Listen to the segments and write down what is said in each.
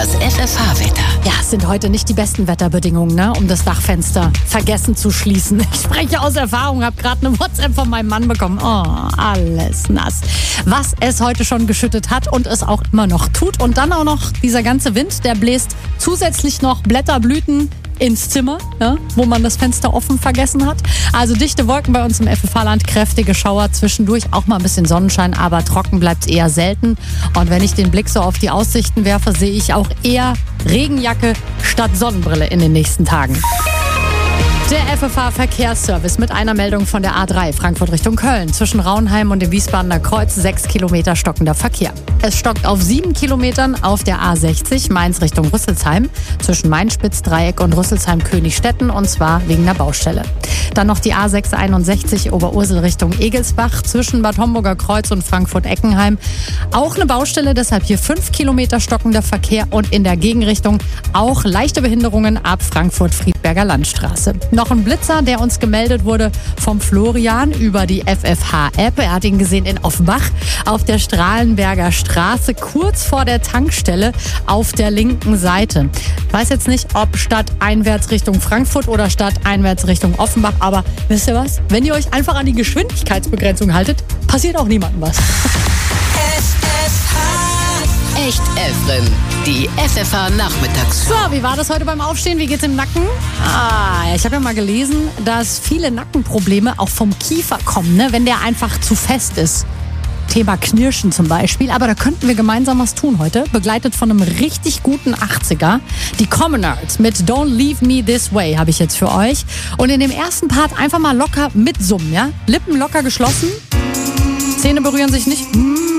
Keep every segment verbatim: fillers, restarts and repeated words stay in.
Das F F H-Wetter. Ja, es sind heute nicht die besten Wetterbedingungen, ne, um das Dachfenster vergessen zu schließen. Ich spreche aus Erfahrung, habe gerade eine WhatsApp von meinem Mann bekommen. Oh, alles nass. Was es heute schon geschüttet hat und es auch immer noch tut. Und dann auch noch dieser ganze Wind, der bläst zusätzlich noch Blätterblüten ins Zimmer, ja, wo man das Fenster offen vergessen hat. Also dichte Wolken bei uns im F F H-Land, kräftige Schauer, zwischendurch auch mal ein bisschen Sonnenschein, aber trocken bleibt eher selten. Und wenn ich den Blick so auf die Aussichten werfe, sehe ich auch eher Regenjacke statt Sonnenbrille in den nächsten Tagen. Der F F H-Verkehrsservice mit einer Meldung von der A drei Frankfurt Richtung Köln. Zwischen Raunheim und dem Wiesbadener Kreuz sechs Kilometer stockender Verkehr. Es stockt auf sieben Kilometern auf der A sechzig Mainz Richtung Rüsselsheim. Zwischen Mainspitz-Dreieck und Rüsselsheim-Königstetten, und zwar wegen der Baustelle. Dann noch die A sechshunderteinundsechzig Oberursel Richtung Egelsbach. Zwischen Bad Homburger Kreuz und Frankfurt-Eckenheim. Auch eine Baustelle, deshalb hier fünf Kilometer stockender Verkehr. Und in der Gegenrichtung auch leichte Behinderungen ab Frankfurt-Friedberger Landstraße. Noch ein Blitzer, der uns gemeldet wurde vom Florian über die F F H-App. Er hat ihn gesehen in Offenbach auf der Strahlenberger Straße, kurz vor der Tankstelle auf der linken Seite. Ich weiß jetzt nicht, ob stadteinwärts Richtung Frankfurt oder stadteinwärts Richtung Offenbach, aber wisst ihr was? Wenn ihr euch einfach an die Geschwindigkeitsbegrenzung haltet, passiert auch niemandem was. F F H. Echt Efren. Die F F H-Nachmittags. So, wie war das heute beim Aufstehen? Wie geht's im Nacken? Ah, ich habe ja mal gelesen, dass viele Nackenprobleme auch vom Kiefer kommen, ne? Wenn der einfach zu fest ist. Thema Knirschen zum Beispiel. Aber da könnten wir gemeinsam was tun heute. Begleitet von einem richtig guten achtziger. Die Commonards mit Don't Leave Me This Way habe ich jetzt für euch. Und in dem ersten Part einfach mal locker mitsummen, ja? Lippen locker geschlossen. Zähne berühren sich nicht.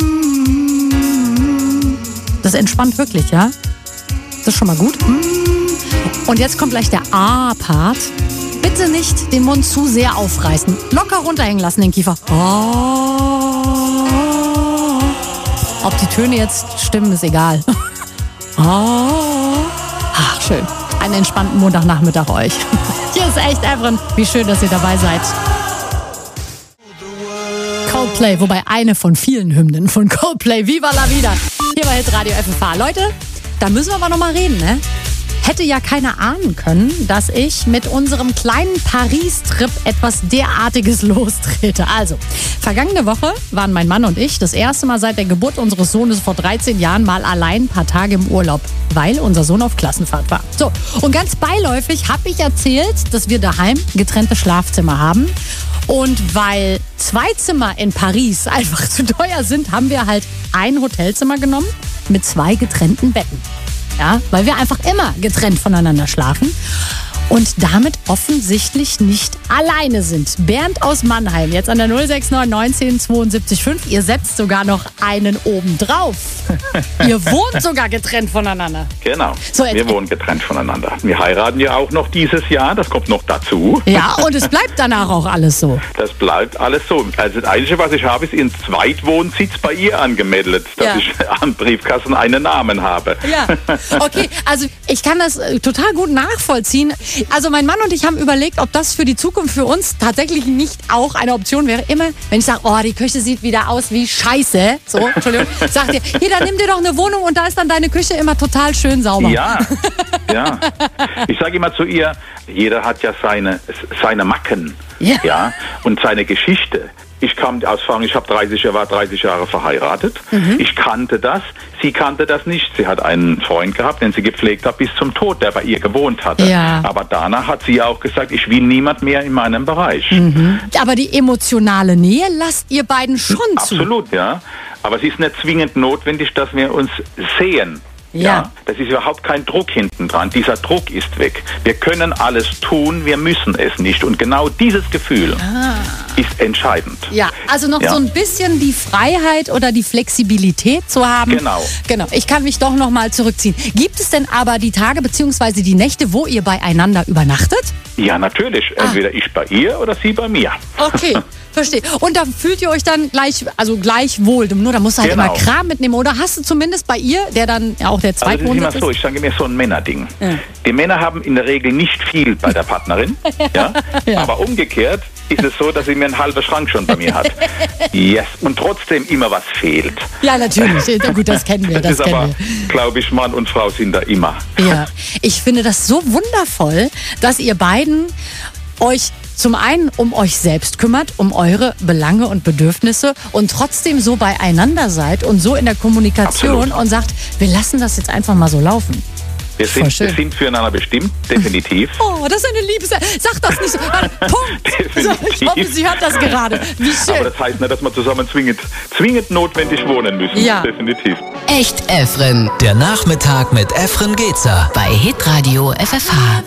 Das entspannt wirklich, ja? Das ist schon mal gut. Und jetzt kommt gleich der A-Part. Bitte nicht den Mund zu sehr aufreißen. Locker runterhängen lassen, den Kiefer. Oh. Ob die Töne jetzt stimmen, ist egal. Oh. Ach, schön. Einen entspannten Montagnachmittag euch. Hier ist echt Efren. Wie schön, dass ihr dabei seid. Coldplay, wobei eine von vielen Hymnen von Coldplay. Viva la vida. Hier bei Hitradio F F H. Leute, da müssen wir aber noch mal reden, ne? Hätte ja keiner ahnen können, dass ich mit unserem kleinen Paris-Trip etwas derartiges lostrete. Also, vergangene Woche waren mein Mann und ich das erste Mal seit der Geburt unseres Sohnes vor dreizehn Jahren mal allein ein paar Tage im Urlaub, weil unser Sohn auf Klassenfahrt war. So, und ganz beiläufig habe ich erzählt, dass wir daheim getrennte Schlafzimmer haben. Und weil zwei Zimmer in Paris einfach zu teuer sind, haben wir halt ein Hotelzimmer genommen mit zwei getrennten Betten. Ja, weil wir einfach immer getrennt voneinander schlafen und damit offensichtlich nicht alleine sind. Bernd aus Mannheim, jetzt an der null sechs neun neunzehn zweiundsiebzig fünf. Ihr setzt sogar noch einen oben drauf. Ihr wohnt sogar getrennt voneinander. Genau, so, wir wohnen getrennt voneinander. Wir heiraten ja auch noch dieses Jahr, das kommt noch dazu. Ja, und es bleibt danach auch alles so. Das bleibt alles so. Also das Einzige, was ich habe, ist ihren Zweitwohnsitz bei ihr angemeldet, dass ja. ich am Briefkasten einen Namen habe. Ja, okay, also ich kann das äh, total gut nachvollziehen. Also mein Mann und ich haben überlegt, ob das für die Zukunft für uns tatsächlich nicht auch eine Option wäre. Immer, wenn ich sage, oh, die Küche sieht wieder aus wie Scheiße, so, Entschuldigung, sagt ihr, hier, dann nimm dir doch eine Wohnung und da ist dann deine Küche immer total schön sauber. Ja, ja. Ich sage immer zu ihr, jeder hat ja seine, seine Macken, ja. ja, und seine Geschichte. Ich kam aus Erfahrung, ich habe dreißig, war dreißig Jahre verheiratet. Mhm. Ich kannte das, sie kannte das nicht. Sie hat einen Freund gehabt, den sie gepflegt hat bis zum Tod, der bei ihr gewohnt hatte. Ja. Aber danach hat sie auch gesagt, ich will niemand mehr in meinem Bereich. Mhm. Aber die emotionale Nähe lasst ihr beiden schon zu. Absolut, ja. Aber es ist nicht zwingend notwendig, dass wir uns sehen. Ja. ja, das ist überhaupt kein Druck hinten dran. Dieser Druck ist weg. Wir können alles tun, wir müssen es nicht. Und genau dieses Gefühl ah. ist entscheidend. Ja, also noch ja. so ein bisschen die Freiheit oder die Flexibilität zu haben. Genau. Genau, ich kann mich doch noch mal zurückziehen. Gibt es denn aber die Tage bzw. die Nächte, wo ihr beieinander übernachtet? Ja, natürlich. Ah. Entweder ich bei ihr oder sie bei mir. Okay. Verstehe. Und da fühlt ihr euch dann gleich, also gleich wohl. Nur da musst du halt genau. immer Kram mitnehmen. Oder hast du zumindest bei ihr, der dann ja auch der Also das ist Zweitwohnsitz immer so, ich sage mir so ein Männerding. Ja. Die Männer haben in der Regel nicht viel bei der Partnerin, ja? Ja. Aber umgekehrt, ist es so, dass sie mir einen halben Schrank schon bei mir hat. Yes. Und trotzdem immer was fehlt. Ja, natürlich. Gut, das kennen wir. Das, das ist kennen aber, wir. glaube ich, Mann und Frau sind da immer. Ja, ich finde das so wundervoll, dass ihr beiden euch zum einen um euch selbst kümmert, um eure Belange und Bedürfnisse und trotzdem so beieinander seid und so in der Kommunikation Absolut. und sagt, wir lassen das jetzt einfach mal so laufen. Wir sind, wir sind füreinander bestimmt, definitiv. Oh, das ist eine Liebes... Sag das nicht so. Punkt. So, ich hoffe, sie hört das gerade. Wie schön. Aber das heißt nicht, dass wir zusammen zwingend, zwingend notwendig wohnen müssen. Ja. Definitiv. Echt Efren. Der Nachmittag mit Efren Getzer. Bei Hitradio F F H.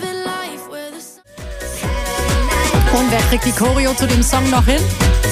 Und wer kriegt die Choreo zu dem Song noch hin?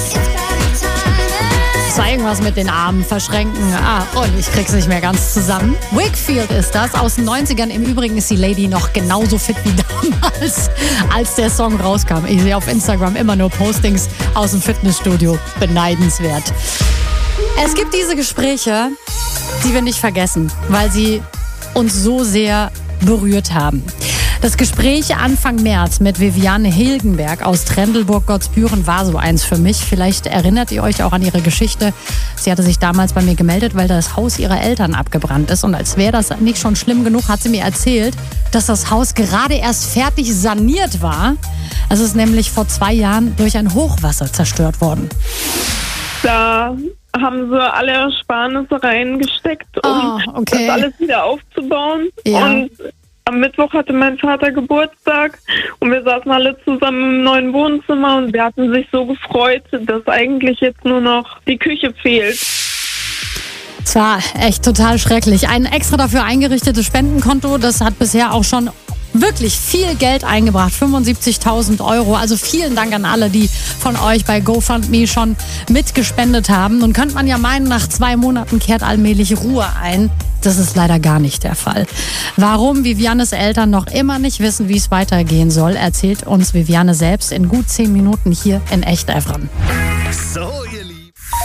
Das war irgendwas mit den Armen verschränken. Ah, und ich krieg's nicht mehr ganz zusammen. Wakefield ist das, aus den neunzigern. Im Übrigen ist die Lady noch genauso fit wie damals, als der Song rauskam. Ich sehe auf Instagram immer nur Postings aus dem Fitnessstudio. Beneidenswert. Es gibt diese Gespräche, die wir nicht vergessen, weil sie uns so sehr berührt haben. Das Gespräch Anfang März mit Viviane Hilgenberg aus Trendelburg-Gottsbüren war so eins für mich. Vielleicht erinnert ihr euch auch an ihre Geschichte. Sie hatte sich damals bei mir gemeldet, weil das Haus ihrer Eltern abgebrannt ist. Und als wäre das nicht schon schlimm genug, hat sie mir erzählt, dass das Haus gerade erst fertig saniert war. Es ist nämlich vor zwei Jahren durch ein Hochwasser zerstört worden. Da haben sie alle Ersparnisse reingesteckt, um Oh, okay. das alles wieder aufzubauen. Ja. Und am Mittwoch hatte mein Vater Geburtstag und wir saßen alle zusammen im neuen Wohnzimmer und wir hatten sich so gefreut, dass eigentlich jetzt nur noch die Küche fehlt. Es war echt total schrecklich. Ein extra dafür eingerichtetes Spendenkonto, das hat bisher auch schon wirklich viel Geld eingebracht, fünfundsiebzigtausend Euro. Also vielen Dank an alle, die von euch bei GoFundMe schon mitgespendet haben. Nun könnte man ja meinen, nach zwei Monaten kehrt allmählich Ruhe ein. Das ist leider gar nicht der Fall. Warum Vivianes Eltern noch immer nicht wissen, wie es weitergehen soll, erzählt uns Viviane selbst in gut zehn Minuten hier in Echt Efren. So, ihr Lieben.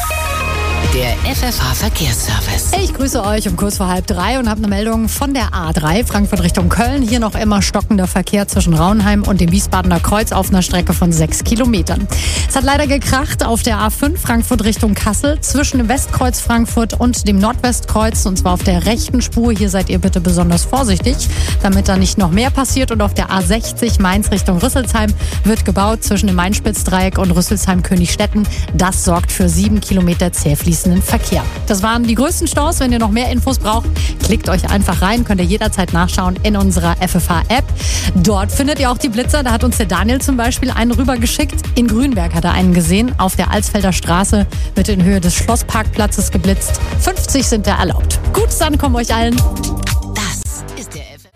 Der F F H-Verkehrsservice. Ich grüße euch um kurz vor halb drei und habe eine Meldung von der A drei, Frankfurt Richtung Köln. Hier noch immer stockender Verkehr zwischen Raunheim und dem Wiesbadener Kreuz auf einer Strecke von sechs Kilometern. Es hat leider gekracht auf der A fünf, Frankfurt Richtung Kassel, zwischen dem Westkreuz Frankfurt und dem Nordwestkreuz, und zwar auf der rechten Spur. Hier seid ihr bitte besonders vorsichtig, damit da nicht noch mehr passiert. Und auf der A sechzig, Mainz Richtung Rüsselsheim, wird gebaut zwischen dem Main-Spitz-Dreieck und Rüsselsheim-Königstetten. Das sorgt für sieben Kilometer zäh fließenden Verkehr. Das waren die größten Staus. Wenn ihr noch mehr Infos braucht, klickt euch einfach rein. Könnt ihr jederzeit nachschauen in unserer F F H-App. Dort findet ihr auch die Blitzer. Da hat uns der Daniel zum Beispiel einen rübergeschickt. In Grünberg hat er einen gesehen. Auf der Alsfelder Straße wird in Höhe des Schlossparkplatzes geblitzt. fünfzig sind da erlaubt. Gut, dann kommen euch allen. Das ist der F F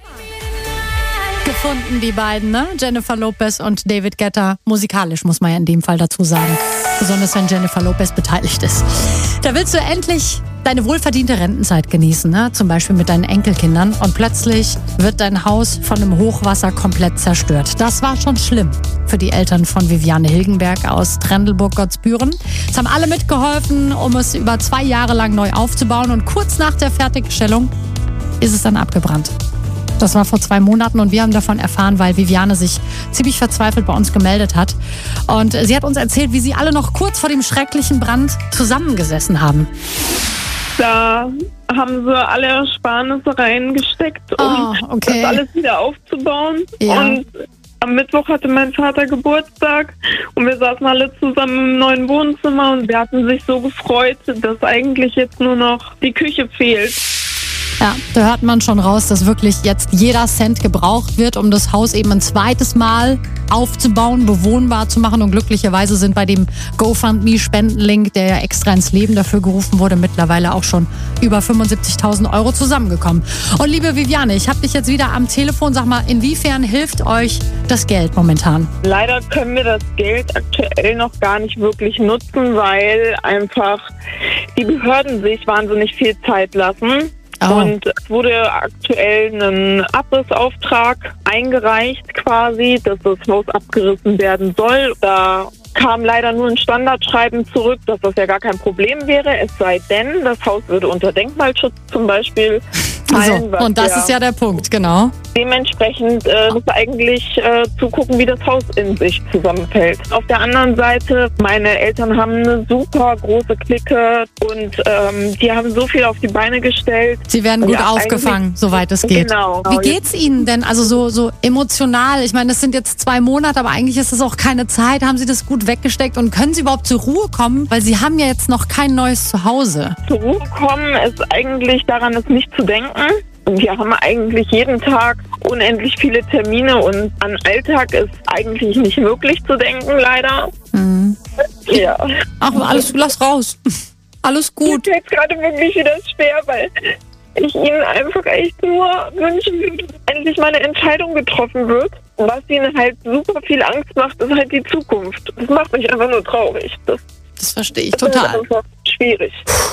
H. Gefunden, die beiden, ne? Jennifer Lopez und David Guetta. Musikalisch, muss man ja in dem Fall dazu sagen. Besonders wenn Jennifer Lopez beteiligt ist. Da willst du endlich deine wohlverdiente Rentenzeit genießen, ne? Zum Beispiel mit deinen Enkelkindern. Und plötzlich wird dein Haus von einem Hochwasser komplett zerstört. Das war schon schlimm für die Eltern von Viviane Hilgenberg aus Trendelburg-Gottsbüren. Es haben alle mitgeholfen, um es über zwei Jahre lang neu aufzubauen. Und kurz nach der Fertigstellung ist es dann abgebrannt. Das war vor zwei Monaten und wir haben davon erfahren, weil Viviane sich ziemlich verzweifelt bei uns gemeldet hat. Und sie hat uns erzählt, wie sie alle noch kurz vor dem schrecklichen Brand zusammengesessen haben. Da haben sie alle Ersparnisse reingesteckt, um Oh, okay. das alles wieder aufzubauen. Ja. Und am Mittwoch hatte mein Vater Geburtstag und wir saßen alle zusammen im neuen Wohnzimmer und wir hatten sich so gefreut, dass eigentlich jetzt nur noch die Küche fehlt. Ja, da hört man schon raus, dass wirklich jetzt jeder Cent gebraucht wird, um das Haus eben ein zweites Mal aufzubauen, bewohnbar zu machen. Und glücklicherweise sind bei dem GoFundMe-Spendenlink, der ja extra ins Leben dafür gerufen wurde, mittlerweile auch schon über fünfundsiebzigtausend Euro zusammengekommen. Und liebe Viviane, ich habe dich jetzt wieder am Telefon. Sag mal, inwiefern hilft euch das Geld momentan? Leider können wir das Geld aktuell noch gar nicht wirklich nutzen, weil einfach die Behörden sich wahnsinnig viel Zeit lassen. Oh. Und es wurde aktuell ein Abrissauftrag eingereicht quasi, dass das Haus abgerissen werden soll. Da kam leider nur ein Standardschreiben zurück, dass das ja gar kein Problem wäre, es sei denn, das Haus würde unter Denkmalschutz zum Beispiel fallen. So, und das ja ist ja der Punkt, genau. Dementsprechend äh, muss eigentlich äh, zugucken, wie das Haus in sich zusammenfällt. Auf der anderen Seite, meine Eltern haben eine super große Clique und ähm, die haben so viel auf die Beine gestellt. Sie werden gut Ja, aufgefangen, eigentlich- soweit es geht. Genau. Wie geht's Ihnen denn? Also so, so emotional. Ich meine, das sind jetzt zwei Monate, aber eigentlich ist es auch keine Zeit. Haben Sie das gut weggesteckt und können Sie überhaupt zur Ruhe kommen? Weil Sie haben ja jetzt noch kein neues Zuhause. Zur Ruhe kommen ist eigentlich daran, ist nicht zu denken. Wir haben eigentlich jeden Tag unendlich viele Termine und an Alltag ist eigentlich nicht möglich zu denken, leider. Mhm. Ja. Ach, alles, lass raus. Alles Mir gut. fällt gerade wirklich wieder schwer, weil ich Ihnen einfach echt nur wünschen würde, dass endlich mal eine Entscheidung getroffen wird. Was Ihnen halt super viel Angst macht, ist halt die Zukunft. Das macht mich einfach nur traurig. Das Das verstehe ich das ist total. einfach schwierig.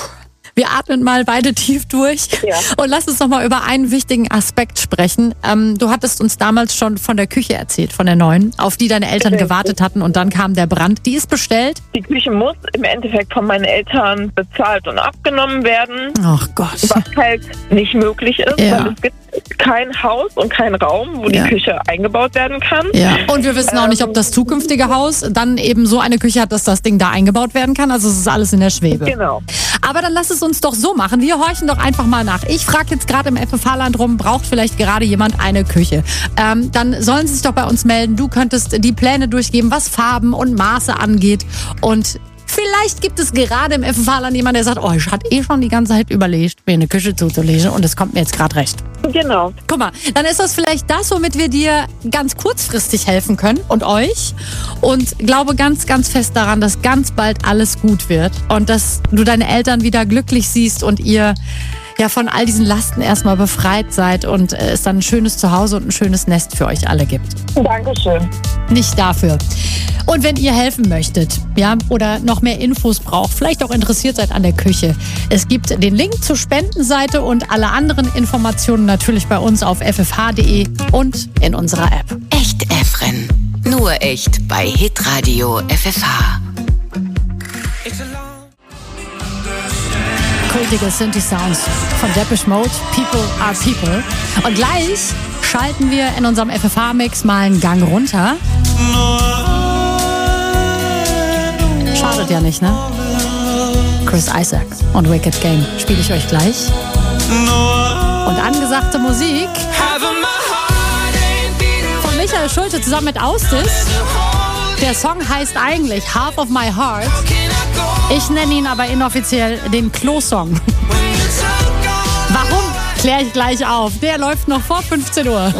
Wir atmen mal beide tief durch Ja. und lass uns noch mal über einen wichtigen Aspekt sprechen. Ähm, du hattest uns damals schon von der Küche erzählt, von der neuen, auf die deine Eltern Richtig. gewartet hatten und dann kam der Brand. Die ist bestellt. Die Küche muss im Endeffekt von meinen Eltern bezahlt und abgenommen werden, Ach Gott. was halt nicht möglich ist, Ja. weil es gibt kein Haus und keinen Raum, wo Ja. die Küche eingebaut werden kann. Ja. Und wir wissen auch nicht, ob das zukünftige Haus dann eben so eine Küche hat, dass das Ding da eingebaut werden kann. Also es ist alles in der Schwebe. Genau. Aber dann lass es uns doch so machen. Wir horchen doch einfach mal nach. Ich frage jetzt gerade im F F H-Land rum, braucht vielleicht gerade jemand eine Küche? Ähm, dann sollen sie sich doch bei uns melden. Du könntest die Pläne durchgeben, was Farben und Maße angeht. Und vielleicht gibt es gerade im F F H-Land jemanden, der sagt, oh, ich hatte eh schon die ganze Zeit überlegt, mir eine Küche zuzulegen und es kommt mir jetzt gerade recht. Genau. Guck mal, dann ist das vielleicht das, womit wir dir ganz kurzfristig helfen können und euch. Und glaube ganz, ganz fest daran, dass ganz bald alles gut wird und dass du deine Eltern wieder glücklich siehst und ihr ja von all diesen Lasten erstmal befreit seid und äh, es dann ein schönes Zuhause und ein schönes Nest für euch alle gibt. Dankeschön. Nicht dafür. Und wenn ihr helfen möchtet, ja, oder noch mehr Infos braucht, vielleicht auch interessiert seid an der Küche, es gibt den Link zur Spendenseite und alle anderen Informationen natürlich bei uns auf f f h punkt d e und in unserer App. Echt Efren. Nur echt bei Hitradio F F H. Kultige Synthi-Sounds von Depeche Mode, People are People. Und gleich schalten wir in unserem F F H-Mix mal einen Gang runter. Schadet ja nicht, ne? Chris Isaac und Wicked Game spiele ich euch gleich. Und angesagte Musik von Michael Schulte zusammen mit Austis. Der Song heißt eigentlich Half of My Heart. Ich nenne ihn aber inoffiziell den Klo-Song. Warum? Kläre ich gleich auf. Der läuft noch vor fünfzehn Uhr.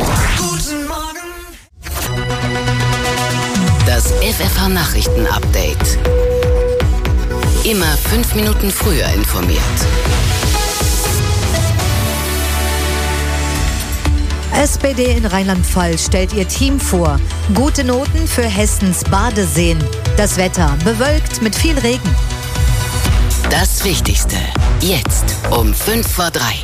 Das F F H-Nachrichten-Update. Immer fünf Minuten früher informiert. S P D in Rheinland-Pfalz stellt ihr Team vor. Gute Noten für Hessens Badeseen. Das Wetter bewölkt mit viel Regen. Das Wichtigste. Jetzt um fünf vor drei.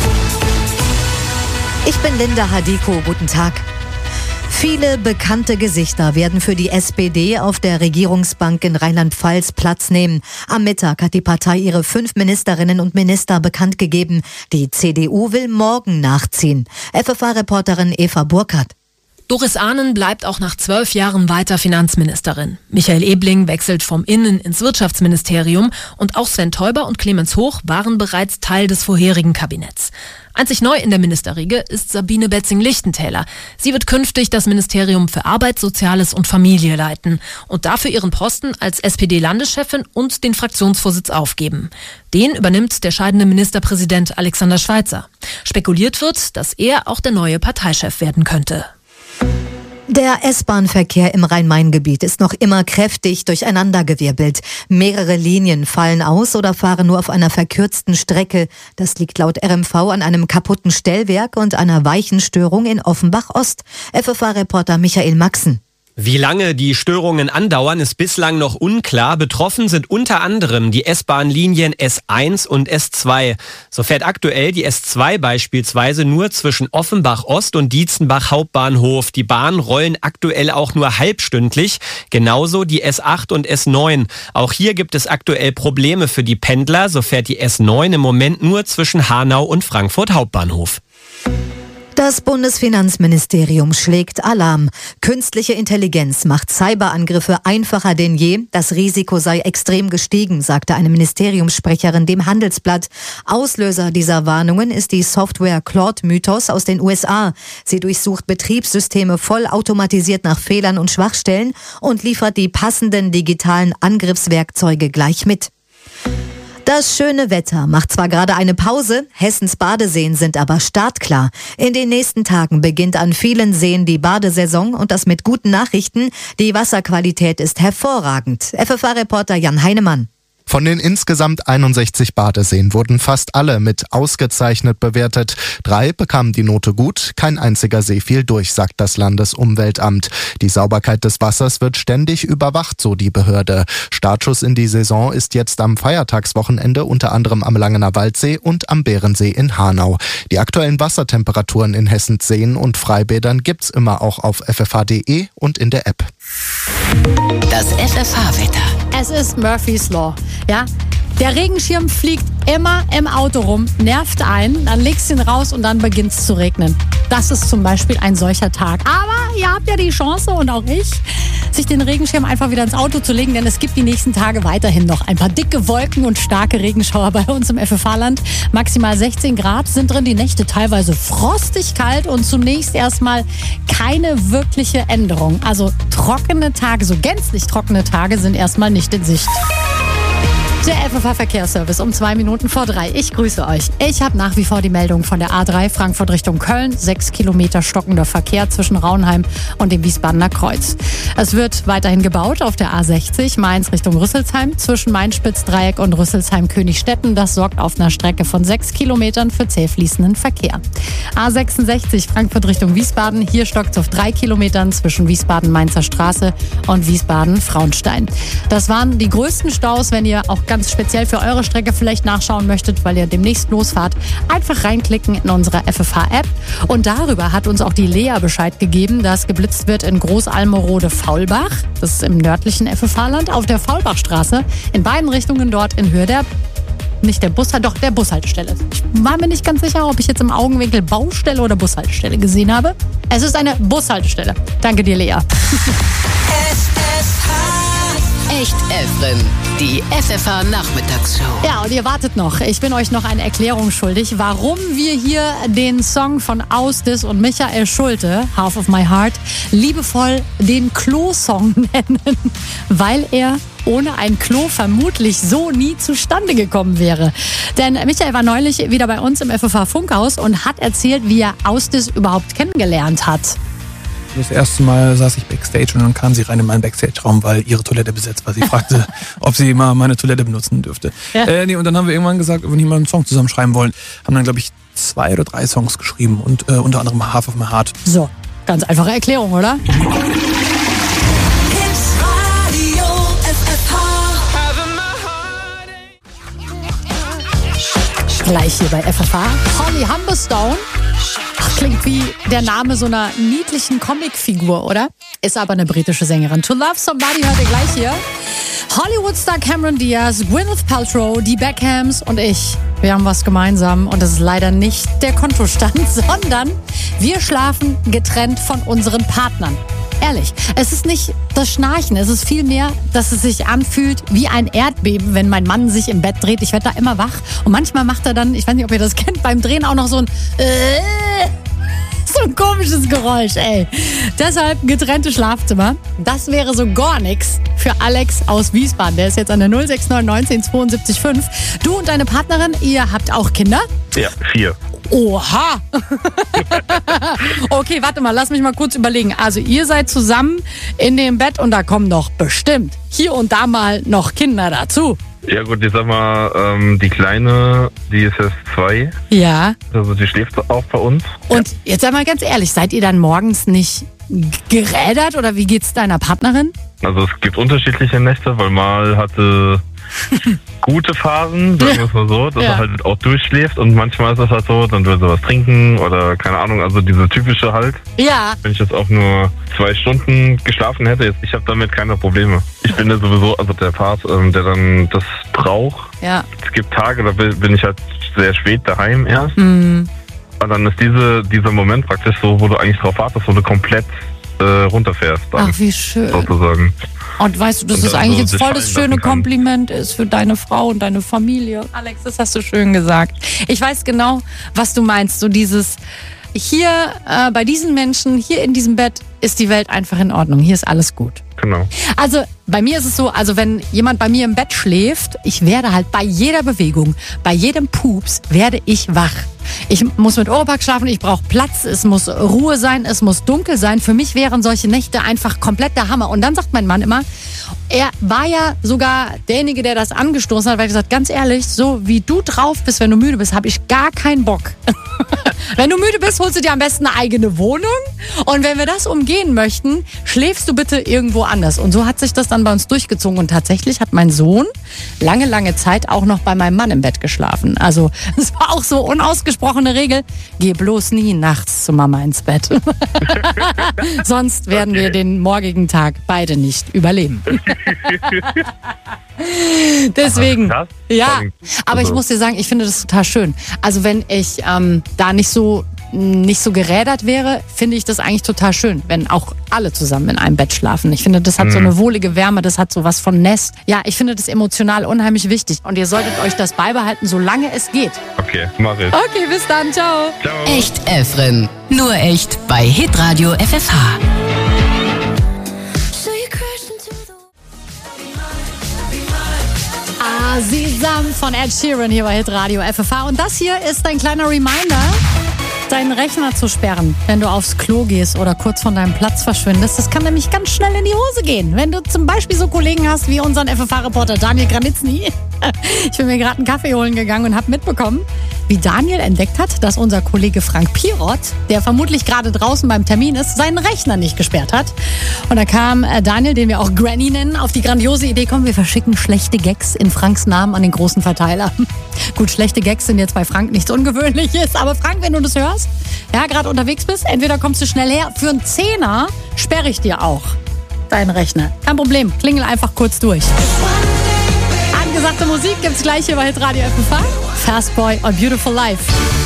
Ich bin Linda Hadiko. Guten Tag. Viele bekannte Gesichter werden für die S P D auf der Regierungsbank in Rheinland-Pfalz Platz nehmen. Am Mittag hat die Partei ihre fünf Ministerinnen und Minister bekannt gegeben. Die C D U will morgen nachziehen. F F H-Reporterin Eva Burkhardt. Doris Ahnen bleibt auch nach zwölf Jahren weiter Finanzministerin. Michael Ebling wechselt vom Innen- ins Wirtschaftsministerium und auch Sven Teuber und Clemens Hoch waren bereits Teil des vorherigen Kabinetts. Einzig neu in der Ministerriege ist Sabine Betzing-Lichtentäler. Sie wird künftig das Ministerium für Arbeit, Soziales und Familie leiten und dafür ihren Posten als S P D-Landeschefin und den Fraktionsvorsitz aufgeben. Den übernimmt der scheidende Ministerpräsident Alexander Schweitzer. Spekuliert wird, dass er auch der neue Parteichef werden könnte. Der S-Bahn-Verkehr im Rhein-Main-Gebiet ist noch immer kräftig durcheinandergewirbelt. Mehrere Linien fallen aus oder fahren nur auf einer verkürzten Strecke. Das liegt laut R M V an einem kaputten Stellwerk und einer Weichenstörung in Offenbach-Ost. F F H-Reporter Michael Maxen. Wie lange die Störungen andauern, ist bislang noch unklar. Betroffen sind unter anderem die S-Bahn-Linien S eins und S zwei. So fährt aktuell die S zwei beispielsweise nur zwischen Offenbach-Ost und Dietzenbach Hauptbahnhof. Die Bahnen rollen aktuell auch nur halbstündlich. Genauso die S acht und S neun. Auch hier gibt es aktuell Probleme für die Pendler. So fährt die S neun im Moment nur zwischen Hanau und Frankfurt Hauptbahnhof. Das Bundesfinanzministerium schlägt Alarm. Künstliche Intelligenz macht Cyberangriffe einfacher denn je. Das Risiko sei extrem gestiegen, sagte eine Ministeriumssprecherin dem Handelsblatt. Auslöser dieser Warnungen ist die Software Claude Mythos aus den U S A. Sie durchsucht Betriebssysteme vollautomatisiert nach Fehlern und Schwachstellen und liefert die passenden digitalen Angriffswerkzeuge gleich mit. Das schöne Wetter macht zwar gerade eine Pause, Hessens Badeseen sind aber startklar. In den nächsten Tagen beginnt an vielen Seen die Badesaison und das mit guten Nachrichten. Die Wasserqualität ist hervorragend. F F A-Reporter Jan Heinemann. Von den insgesamt einundsechzig Badeseen wurden fast alle mit ausgezeichnet bewertet. Drei bekamen die Note gut, kein einziger See fiel durch, sagt das Landesumweltamt. Die Sauberkeit des Wassers wird ständig überwacht, so die Behörde. Startschuss in die Saison ist jetzt am Feiertagswochenende unter anderem am Langener Waldsee und am Bärensee in Hanau. Die aktuellen Wassertemperaturen in Hessens Seen und Freibädern gibt's immer auch auf f f h punkt d e und in der App. Das F F H-Wetter. Es ist Murphy's Law. Ja? Der Regenschirm fliegt immer im Auto rum, nervt einen, dann legst du ihn raus und dann beginnt es zu regnen. Das ist zum Beispiel ein solcher Tag. Aber ihr habt ja die Chance, und auch ich, sich den Regenschirm einfach wieder ins Auto zu legen, denn es gibt die nächsten Tage weiterhin noch ein paar dicke Wolken und starke Regenschauer bei uns im F F H-Land. Maximal sechzehn Grad sind drin, die Nächte teilweise frostig kalt und zunächst erstmal keine wirkliche Änderung. Also trockene Tage, so gänzlich trockene Tage sind erstmal nicht in Sicht. Der F F H-Verkehrsservice um zwei Minuten vor drei. Ich grüße euch. Ich habe nach wie vor die Meldung von der A drei Frankfurt Richtung Köln. Sechs Kilometer stockender Verkehr zwischen Raunheim und dem Wiesbadener Kreuz. Es wird weiterhin gebaut auf der A sechzig Mainz Richtung Rüsselsheim zwischen Mainspitz-Dreieck und Rüsselsheim-Königstetten. Das sorgt auf einer Strecke von sechs Kilometern für zäh fließenden Verkehr. A sechsundsechzig Frankfurt Richtung Wiesbaden. Hier stockt es auf drei Kilometern zwischen Wiesbaden-Mainzer Straße und Wiesbaden-Frauenstein. Das waren die größten Staus, wenn ihr auch ganz speziell für eure Strecke vielleicht nachschauen möchtet, weil ihr demnächst losfahrt, einfach reinklicken in unsere F F H-App. Und darüber hat uns auch die Lea Bescheid gegeben, dass geblitzt wird in Großalmerode-Faulbach. Das ist im nördlichen F F H-Land auf der Faulbachstraße. In beiden Richtungen dort in Höhe der Nicht der Bus, doch der Bushaltestelle. Ich war mir nicht ganz sicher, ob ich jetzt im Augenwinkel Baustelle oder Bushaltestelle gesehen habe. Es ist eine Bushaltestelle. Danke dir, Lea. Echt Efren, die F F H-Nachmittagsshow. Ja, und ihr wartet noch. Ich bin euch noch eine Erklärung schuldig, warum wir hier den Song von Ausdis und Michael Schulte, Half of My Heart, liebevoll den Klo-Song nennen. Weil er ohne ein Klo vermutlich so nie zustande gekommen wäre. Denn Michael war neulich wieder bei uns im F F H-Funkhaus und hat erzählt, wie er Ausdis überhaupt kennengelernt hat. Das erste Mal saß ich Backstage und dann kam sie rein in meinen Backstage-Raum, weil ihre Toilette besetzt war. Sie fragte, ob sie mal meine Toilette benutzen dürfte. Ja. Äh, nee, und dann haben wir irgendwann gesagt, ob wir nicht mal einen Song zusammen schreiben wollen. Haben dann, glaube ich, zwei oder drei Songs geschrieben und äh, unter anderem Half of My Heart. So, ganz einfache Erklärung, oder? Gleich hier bei F F H. Holly Humberstone. Ach, klingt wie der Name so einer niedlichen Comicfigur, oder? Ist aber eine britische Sängerin. To Love Somebody hört ihr gleich hier. Hollywood-Star Cameron Diaz, Gwyneth Paltrow, die Beckhams und ich. Wir haben was gemeinsam und das ist leider nicht der Kontostand, sondern wir schlafen getrennt von unseren Partnern. Ehrlich, es ist nicht das Schnarchen, es ist vielmehr, dass es sich anfühlt wie ein Erdbeben, wenn mein Mann sich im Bett dreht. Ich werde da immer wach und manchmal macht er dann, ich weiß nicht, ob ihr das kennt, beim Drehen auch noch so ein äh, so ein komisches Geräusch, ey. Deshalb getrennte Schlafzimmer. Das wäre so gar nichts für Alex aus Wiesbaden. Der ist jetzt an der null sechs neun neunzehn zweiundsiebzig fünf. Du und deine Partnerin, ihr habt auch Kinder? Ja, vier. Oha! Okay, warte mal, lass mich mal kurz überlegen. Also ihr seid zusammen in dem Bett und da kommen doch bestimmt hier und da mal noch Kinder dazu. Ja gut, ich sag mal, ähm, die Kleine, die ist jetzt zwei. Ja. Also die schläft auch bei uns. Und jetzt sag mal ganz ehrlich, seid ihr dann morgens nicht gerädert oder wie geht's deiner Partnerin? Also es gibt unterschiedliche Nächte, weil mal hatte gute Phasen, sagen wir es mal so, dass ja. er halt auch durchschläft und manchmal ist es halt so, dann will sie was trinken oder keine Ahnung, also diese typische halt. Ja. Wenn ich jetzt auch nur zwei Stunden geschlafen hätte, jetzt, ich habe damit keine Probleme. Ich bin ja sowieso, also der Part, ähm, der dann das braucht. Ja. Es gibt Tage, da bin ich halt sehr spät daheim erst. Mhm. Und dann ist diese, dieser Moment praktisch so, wo du eigentlich drauf wartest, wo du komplett äh, runterfährst. Dann, ach, wie schön. Sozusagen. Und weißt du, dass Und es also eigentlich jetzt sich voll das fallen schöne lassen kann. Kompliment ist für deine Frau und deine Familie. Alex, das hast du schön gesagt. Ich weiß genau, was du meinst. So dieses, hier äh, bei diesen Menschen, hier in diesem Bett ist die Welt einfach in Ordnung. Hier ist alles gut. Genau. Also bei mir ist es so, also wenn jemand bei mir im Bett schläft, ich werde halt bei jeder Bewegung, bei jedem Pups werde ich wach. Ich muss mit Oropax schlafen, ich brauche Platz, es muss Ruhe sein, es muss dunkel sein. Für mich wären solche Nächte einfach komplett der Hammer. Und dann sagt mein Mann immer, er war ja sogar derjenige, der das angestoßen hat, weil er gesagt, ganz ehrlich, so wie du drauf bist, wenn du müde bist, habe ich gar keinen Bock. Wenn du müde bist, holst du dir am besten eine eigene Wohnung. Und wenn wir das umgehen möchten, schläfst du bitte irgendwo anders. Und so hat sich das dann bei uns durchgezogen. Und tatsächlich hat mein Sohn lange, lange Zeit auch noch bei meinem Mann im Bett geschlafen. Also es war auch so unausgesprochene Regel, geh bloß nie nachts zu Mama ins Bett. Sonst werden Okay. wir den morgigen Tag beide nicht überleben. Deswegen, Krass. ja, aber ich Also- muss dir sagen, ich finde das total schön. Also wenn ich ähm, da nicht so nicht so gerädert wäre, finde ich das eigentlich total schön, wenn auch alle zusammen in einem Bett schlafen. Ich finde, das hat so eine wohlige Wärme, das hat so was von Nest. Ja, ich finde das emotional unheimlich wichtig und ihr solltet euch das beibehalten, solange es geht. Okay, mach ich. Okay, bis dann, ciao. Ciao. Echt Efren. Nur echt bei Hitradio F F H. Asisam von Ed Sheeran hier bei Hitradio F F H. Und das hier ist ein kleiner Reminder, deinen Rechner zu sperren, wenn du aufs Klo gehst oder kurz von deinem Platz verschwindest. Das kann nämlich ganz schnell in die Hose gehen. Wenn du zum Beispiel so Kollegen hast wie unseren F F H-Reporter Daniel Granitzny. Ich bin mir gerade einen Kaffee holen gegangen und habe mitbekommen, wie Daniel entdeckt hat, dass unser Kollege Frank Pirot, der vermutlich gerade draußen beim Termin ist, seinen Rechner nicht gesperrt hat. Und da kam äh, Daniel, den wir auch Granny nennen, auf die grandiose Idee, komm, wir verschicken schlechte Gags in Franks Namen an den großen Verteiler. Gut, schlechte Gags sind jetzt bei Frank nichts Ungewöhnliches, aber Frank, wenn du das hörst, ja, gerade unterwegs bist, entweder kommst du schnell her, für einen Zehner sperre ich dir auch deinen Rechner. Kein Problem, klingel einfach kurz durch. Angesagte Musik gibt's gleich hier bei Hitradio F F H. Fast Boy und Beautiful Life.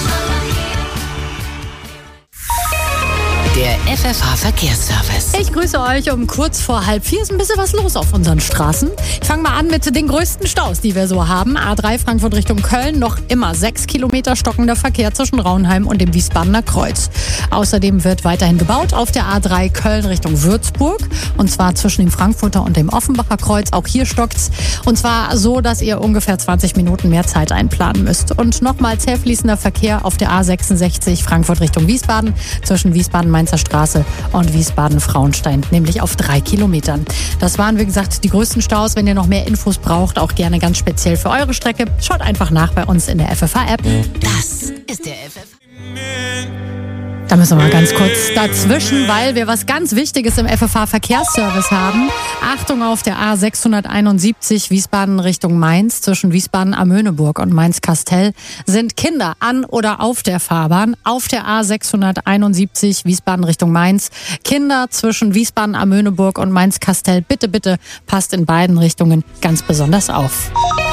Der F F H Verkehrsservice. Ich grüße euch um kurz vor halb vier. Ist ein bisschen was los auf unseren Straßen. Ich fange mal an mit den größten Staus, die wir so haben. A drei Frankfurt Richtung Köln, noch immer sechs Kilometer stockender Verkehr zwischen Raunheim und dem Wiesbadener Kreuz. Außerdem wird weiterhin gebaut auf der A drei Köln Richtung Würzburg. Und zwar zwischen dem Frankfurter und dem Offenbacher Kreuz. Auch hier stockt's. Und zwar so, dass ihr ungefähr zwanzig Minuten mehr Zeit einplanen müsst. Und nochmals herfließender Verkehr auf der A sechsundsechzig Frankfurt Richtung Wiesbaden zwischen Wiesbaden-Mainzer Straße und Wiesbaden-Frauenstein, nämlich auf drei Kilometern. Das waren, wie gesagt, die größten Staus. Wenn ihr noch mehr Infos braucht, auch gerne ganz speziell für eure Strecke, schaut einfach nach bei uns in der F F H-App. Das ist der F F H. Da müssen wir mal ganz kurz dazwischen, weil wir was ganz Wichtiges im F F H-Verkehrsservice haben. Achtung auf der A sechshunderteinundsiebzig Wiesbaden Richtung Mainz. Zwischen Wiesbaden am Möhneburg und Mainz-Kastel sind Kinder an oder auf der Fahrbahn. Auf der A sechshunderteinundsiebzig Wiesbaden Richtung Mainz. Kinder zwischen Wiesbaden am Möhneburg und Mainz-Kastel. Bitte, bitte passt in beiden Richtungen ganz besonders auf.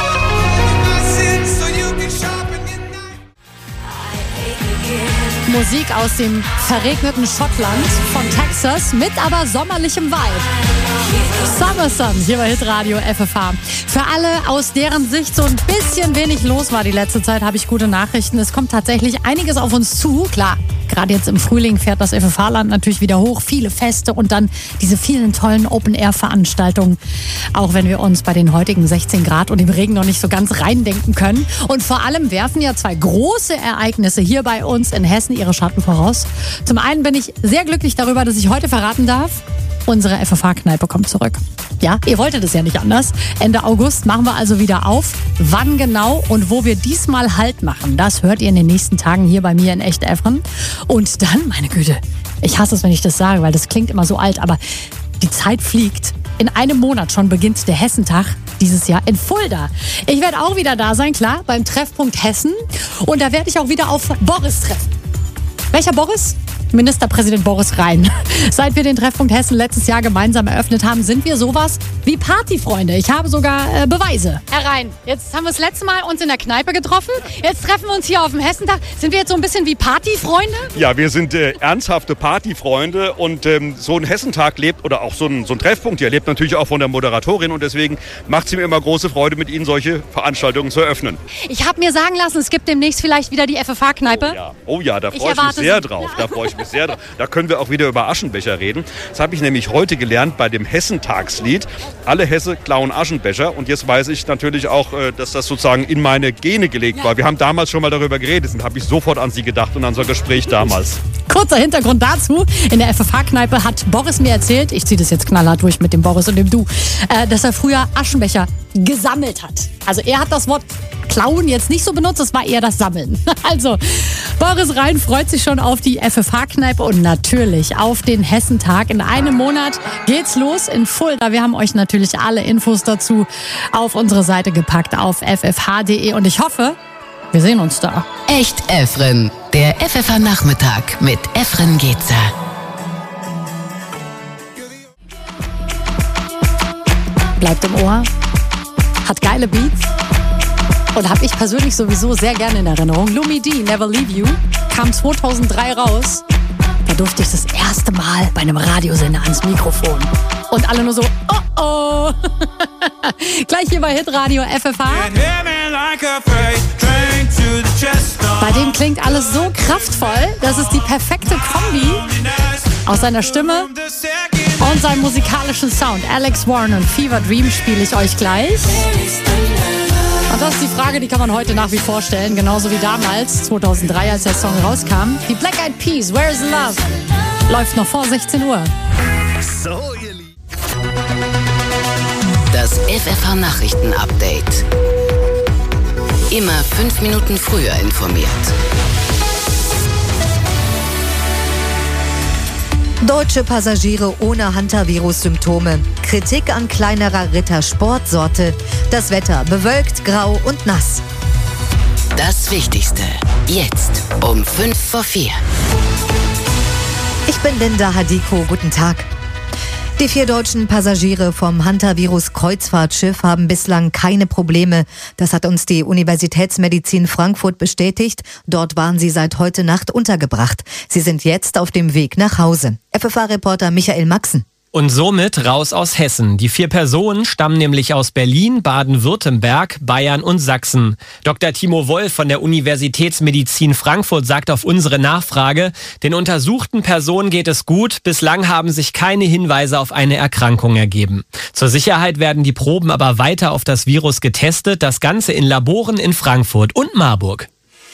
Musik aus dem verregneten Schottland von Texas mit aber sommerlichem Vibe. Summer Sun hier bei Hitradio F F H. Für alle, aus deren Sicht so ein bisschen wenig los war die letzte Zeit, habe ich gute Nachrichten. Es kommt tatsächlich einiges auf uns zu. Klar, gerade jetzt im Frühling fährt das F F H-Land natürlich wieder hoch. Viele Feste und dann diese vielen tollen Open-Air-Veranstaltungen. Auch wenn wir uns bei den heutigen sechzehn Grad und dem Regen noch nicht so ganz reindenken können. Und vor allem werfen ja zwei große Ereignisse hier bei uns in Hessen ihre Schatten voraus. Zum einen bin ich sehr glücklich darüber, dass ich heute verraten darf, unsere F F H-Kneipe kommt zurück. Ja, ihr wolltet es ja nicht anders. Ende August machen wir also wieder auf. Wann genau und wo wir diesmal Halt machen, das hört ihr in den nächsten Tagen hier bei mir in Echt Efren. Und dann, meine Güte, ich hasse es, wenn ich das sage, weil das klingt immer so alt, aber die Zeit fliegt. In einem Monat schon beginnt der Hessentag dieses Jahr in Fulda. Ich werde auch wieder da sein, klar, beim Treffpunkt Hessen. Und da werde ich auch wieder auf Boris treffen. Welcher Boris? Ministerpräsident Boris Rhein. Seit wir den Treffpunkt Hessen letztes Jahr gemeinsam eröffnet haben, sind wir sowas wie Partyfreunde. Ich habe sogar äh, Beweise. Herr Rhein, jetzt haben wir das letzte Mal uns in der Kneipe getroffen. Jetzt treffen wir uns hier auf dem Hessentag. Sind wir jetzt so ein bisschen wie Partyfreunde? Ja, wir sind äh, ernsthafte Partyfreunde und ähm, so ein Hessentag lebt, oder auch so ein, so ein Treffpunkt hier, lebt natürlich auch von der Moderatorin und deswegen macht es mir immer große Freude, mit Ihnen solche Veranstaltungen zu eröffnen. Ich habe mir sagen lassen, es gibt demnächst vielleicht wieder die F F H-Kneipe. Oh ja, oh ja, da freue ich, ich mich sehr so. drauf. Da freue ich mich sehr drauf. Da können wir auch wieder über Aschenbecher reden. Das habe ich nämlich heute gelernt bei dem Hessentagslied. Alle Hesse klauen Aschenbecher. Und jetzt weiß ich natürlich auch, dass das sozusagen in meine Gene gelegt ja. war. Wir haben damals schon mal darüber geredet und habe ich sofort an Sie gedacht und an unser Gespräch damals. Kurzer Hintergrund dazu. In der F F H-Kneipe hat Boris mir erzählt, ich ziehe das jetzt knallhart durch mit dem Boris und dem Du, äh, dass er früher Aschenbecher gesammelt hat. Also er hat das Wort klauen jetzt nicht so benutzt, das war eher das Sammeln. Also Boris Rhein freut sich schon auf die F F H-Kneipe und natürlich auf den Hessentag. In einem Monat geht's los in Fulda. Wir haben euch natürlich alle Infos dazu auf unsere Seite gepackt auf f f h punkt d e und ich hoffe, wir sehen uns da. Echt Efren, der F F H-Nachmittag mit Efren Getzer. Bleibt im Ohr, hat geile Beats und habe ich persönlich sowieso sehr gerne in Erinnerung. Lumi D, Never Leave You, kam zweitausenddrei raus. Da durfte ich das erste Mal bei einem Radiosender ans Mikrofon. Und alle nur so, oh oh. Gleich hier bei Hitradio F F H. Bei dem klingt alles so kraftvoll, das ist die perfekte Kombi aus seiner Stimme und seinem musikalischen Sound. Alex Warren und Fever Dream spiele ich euch gleich. Und das ist die Frage, die kann man heute nach wie vor stellen, genauso wie damals, zweitausenddrei, als der Song rauskam. Die Black Eyed Peas, Where's the Love? Läuft noch vor sechzehn Uhr. So, ihr Lieben. Das F F H-Nachrichten-Update. Immer fünf Minuten früher informiert. Deutsche Passagiere ohne Hantavirus-Symptome. Kritik an kleinerer Ritter-Sportsorte. Das Wetter bewölkt, grau und nass. Das Wichtigste. Jetzt um fünf vor vier. Ich bin Linda Hadiko. Guten Tag. Die vier deutschen Passagiere vom Hantavirus-Kreuzfahrtschiff haben bislang keine Probleme. Das hat uns die Universitätsmedizin Frankfurt bestätigt. Dort waren sie seit heute Nacht untergebracht. Sie sind jetzt auf dem Weg nach Hause. F F H-Reporter Michael Maxen. Und somit raus aus Hessen. Die vier Personen stammen nämlich aus Berlin, Baden-Württemberg, Bayern und Sachsen. Doktor Timo Wolf von der Universitätsmedizin Frankfurt sagt auf unsere Nachfrage, den untersuchten Personen geht es gut. Bislang haben sich keine Hinweise auf eine Erkrankung ergeben. Zur Sicherheit werden die Proben aber weiter auf das Virus getestet. Das Ganze in Laboren in Frankfurt und Marburg.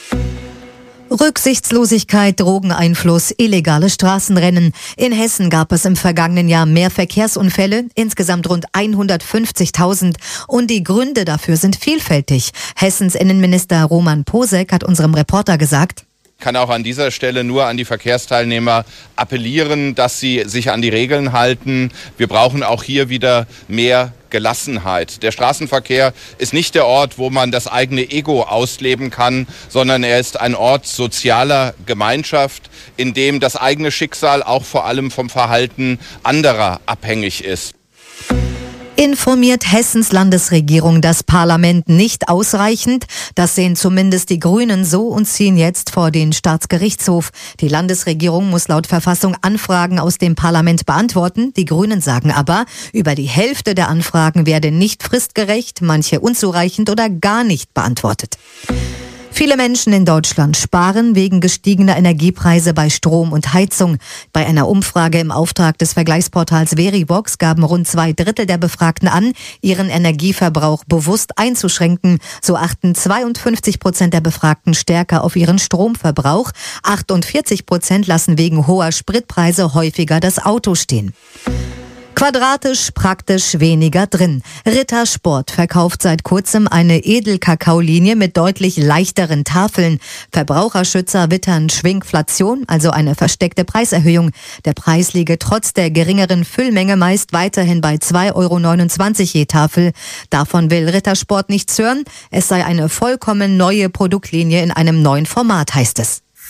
Rücksichtslosigkeit, Drogeneinfluss, illegale Straßenrennen. In Hessen gab es im vergangenen Jahr mehr Verkehrsunfälle, insgesamt rund hundertfünfzigtausend. Und die Gründe dafür sind vielfältig. Hessens Innenminister Roman Posek hat unserem Reporter gesagt: Ich kann auch an dieser Stelle nur an die Verkehrsteilnehmer appellieren, dass sie sich an die Regeln halten. Wir brauchen auch hier wieder mehr Gelassenheit. Der Straßenverkehr ist nicht der Ort, wo man das eigene Ego ausleben kann, sondern er ist ein Ort sozialer Gemeinschaft, in dem das eigene Schicksal auch vor allem vom Verhalten anderer abhängig ist. Informiert Hessens Landesregierung das Parlament nicht ausreichend? Das sehen zumindest die Grünen so und ziehen jetzt vor den Staatsgerichtshof. Die Landesregierung muss laut Verfassung Anfragen aus dem Parlament beantworten. Die Grünen sagen aber, über die Hälfte der Anfragen werde nicht fristgerecht, manche unzureichend oder gar nicht beantwortet. Viele Menschen in Deutschland sparen wegen gestiegener Energiepreise bei Strom und Heizung. Bei einer Umfrage im Auftrag des Vergleichsportals Verivox gaben rund zwei Drittel der Befragten an, ihren Energieverbrauch bewusst einzuschränken. So achten zweiundfünfzig Prozent der Befragten stärker auf ihren Stromverbrauch. achtundvierzig Prozent lassen wegen hoher Spritpreise häufiger das Auto stehen. Quadratisch, praktisch, weniger drin. Ritter Sport verkauft seit kurzem eine Edelkakaolinie mit deutlich leichteren Tafeln. Verbraucherschützer wittern Schwingflation, also eine versteckte Preiserhöhung. Der Preis liege trotz der geringeren Füllmenge meist weiterhin bei zwei Euro neunundzwanzig je Tafel. Davon will Rittersport nichts hören. Es sei eine vollkommen neue Produktlinie in einem neuen Format, heißt es.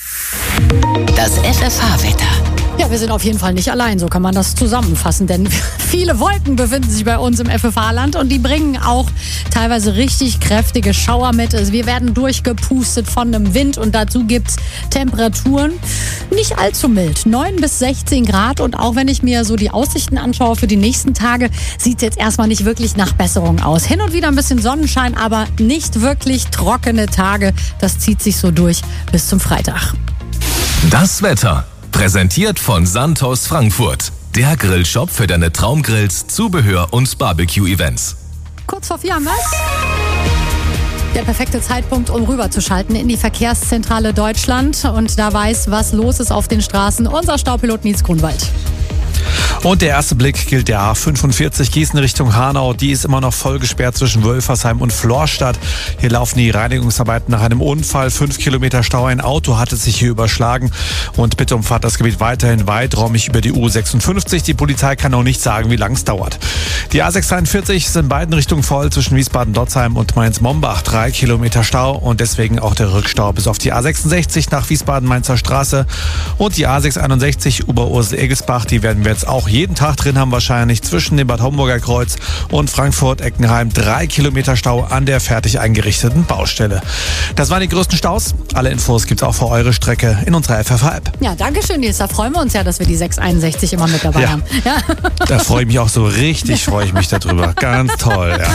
Das F F H-Wetter. Ja, wir sind auf jeden Fall nicht allein, so kann man das zusammenfassen, denn viele Wolken befinden sich bei uns im F F H-Land und die bringen auch teilweise richtig kräftige Schauer mit. Also wir werden durchgepustet von einem Wind und dazu gibt's Temperaturen nicht allzu mild, neun bis sechzehn Grad, und auch wenn ich mir so die Aussichten anschaue für die nächsten Tage, sieht es jetzt erstmal nicht wirklich nach Besserung aus. Hin und wieder ein bisschen Sonnenschein, aber nicht wirklich trockene Tage. Das zieht sich so durch bis zum Freitag. Das Wetter. Präsentiert von Santos Frankfurt. Der Grillshop für deine Traumgrills, Zubehör und Barbecue-Events. Kurz vor vier haben wir's. Der perfekte Zeitpunkt, um rüberzuschalten in die Verkehrszentrale Deutschland. Und da weiß, was los ist auf den Straßen, unser Staupilot Nils Grunwald. Und der erste Blick gilt der A fünfundvierzig Gießen Richtung Hanau. Die ist immer noch voll gesperrt zwischen Wölfersheim und Florstadt. Hier laufen die Reinigungsarbeiten nach einem Unfall. Fünf Kilometer Stau. Ein Auto hatte sich hier überschlagen. Und bitte umfahrt das Gebiet weiterhin weiträumig über die U sechsundfünfzig. Die Polizei kann auch nicht sagen, wie lang es dauert. Die A sechshunderteinundvierzig ist in beiden Richtungen voll zwischen Wiesbaden-Dotzheim und Mainz-Mombach. Drei Kilometer Stau und deswegen auch der Rückstau bis auf die A sechsundsechzig nach Wiesbaden-Mainzer Straße. Und die A sechshunderteinundsechzig Oberursel-Egelsbach, die werden wir jetzt auch jeden Tag drin haben, wahrscheinlich zwischen dem Bad Homburger Kreuz und Frankfurt-Eckenheim. Drei Kilometer Stau an der fertig eingerichteten Baustelle. Das waren die größten Staus. Alle Infos gibt's auch für eure Strecke in unserer F F H-App. Ja, danke schön, Nils. Da freuen wir uns ja, dass wir die sechshunderteinundsechzig immer mit dabei ja. haben. Ja. Da freue ich mich auch so richtig, freue ich mich darüber. Ganz toll, ja.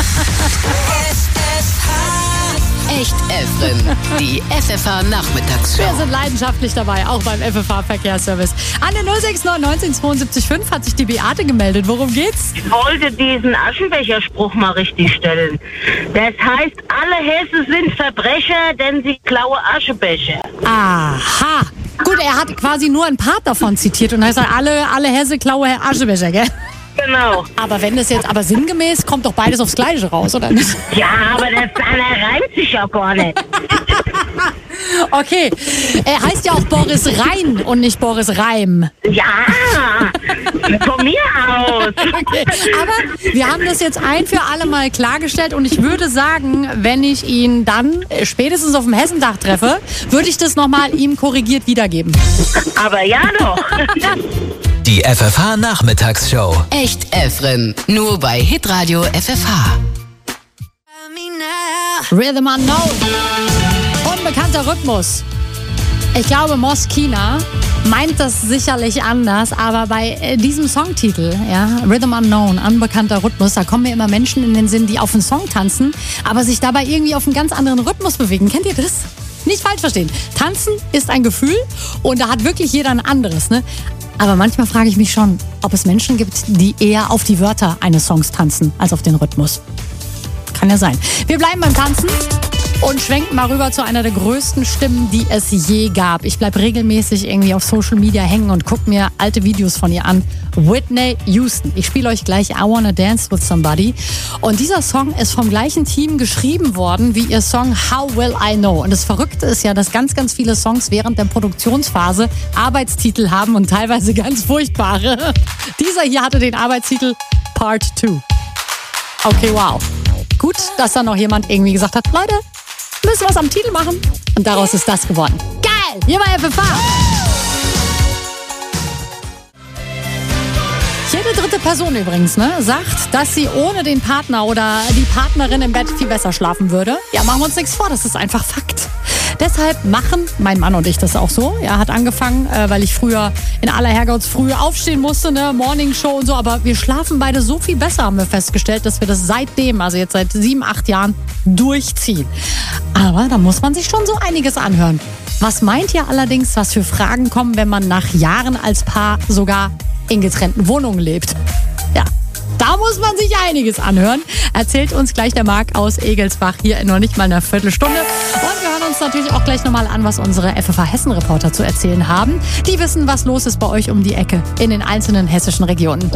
Echt Efren, die F F H-Nachmittagsshow. Wir sind leidenschaftlich dabei, auch beim F F H-Verkehrsservice. An der null sechs neun neunzehn zweiundsiebzig fünf hat sich die Beate gemeldet. Worum geht's? Ich wollte diesen Aschenbecherspruch mal richtig stellen. Das heißt, alle Hessen sind Verbrecher, denn sie klauen Aschenbecher. Aha. Gut, er hat quasi nur ein Part davon zitiert und heißt alle, alle Hesse klaue Aschenbecher, gell? Genau. Aber wenn das jetzt aber sinngemäß, kommt doch beides aufs Gleiche raus, oder nicht? Ja, aber das reimt sich ja gar nicht. Okay, er heißt ja auch Boris Rhein und nicht Boris Reim. Ja, von mir aus. Okay. Aber wir haben das jetzt ein für alle Mal klargestellt und ich würde sagen, wenn ich ihn dann spätestens auf dem Hessentag treffe, würde ich das nochmal ihm korrigiert wiedergeben. Aber ja doch. Die F F H-Nachmittagsshow. Echt Efren, nur bei Hitradio F F H. Rhythm Unknown. Unbekannter Rhythmus. Ich glaube, Moskina meint das sicherlich anders, aber bei äh, diesem Songtitel, ja, Rhythm Unknown, unbekannter Rhythmus, da kommen mir immer Menschen in den Sinn, die auf einen Song tanzen, aber sich dabei irgendwie auf einen ganz anderen Rhythmus bewegen. Kennt ihr das? Nicht falsch verstehen. Tanzen ist ein Gefühl und da hat wirklich jeder ein anderes, ne? Aber manchmal frage ich mich schon, ob es Menschen gibt, die eher auf die Wörter eines Songs tanzen, als auf den Rhythmus. Kann ja sein. Wir bleiben beim Tanzen und schwenken mal rüber zu einer der größten Stimmen, die es je gab. Ich bleibe regelmäßig irgendwie auf Social Media hängen und gucke mir alte Videos von ihr an. Whitney Houston. Ich spiele euch gleich I Wanna Dance With Somebody. Und dieser Song ist vom gleichen Team geschrieben worden wie ihr Song How Will I Know. Und das Verrückte ist ja, dass ganz, ganz viele Songs während der Produktionsphase Arbeitstitel haben und teilweise ganz furchtbare. Dieser hier hatte den Arbeitstitel Part zwei. Okay, wow. Gut, dass da noch jemand irgendwie gesagt hat, Leute, müssen was am Titel machen. Und daraus ist das geworden. Geil! Hier bei F F H. Jede dritte Person übrigens, ne, sagt, dass sie ohne den Partner oder die Partnerin im Bett viel besser schlafen würde. Ja, machen wir uns nichts vor, das ist einfach Fakt. Deshalb machen mein Mann und ich das auch so. Er hat angefangen, äh, weil ich früher in aller Herrgottsfrüh aufstehen musste, ne, Morningshow und so. Aber wir schlafen beide so viel besser, haben wir festgestellt, dass wir das seitdem, also jetzt seit sieben, acht Jahren, durchziehen. Aber da muss man sich schon so einiges anhören. Was meint ihr allerdings, was für Fragen kommen, wenn man nach Jahren als Paar sogar in getrennten Wohnungen lebt? Ja. Da muss man sich einiges anhören. Erzählt uns gleich der Marc aus Egelsbach hier in noch nicht mal einer Viertelstunde. Und wir hören uns natürlich auch gleich nochmal an, was unsere F F H-Hessen-Reporter zu erzählen haben. Die wissen, was los ist bei euch um die Ecke in den einzelnen hessischen Regionen.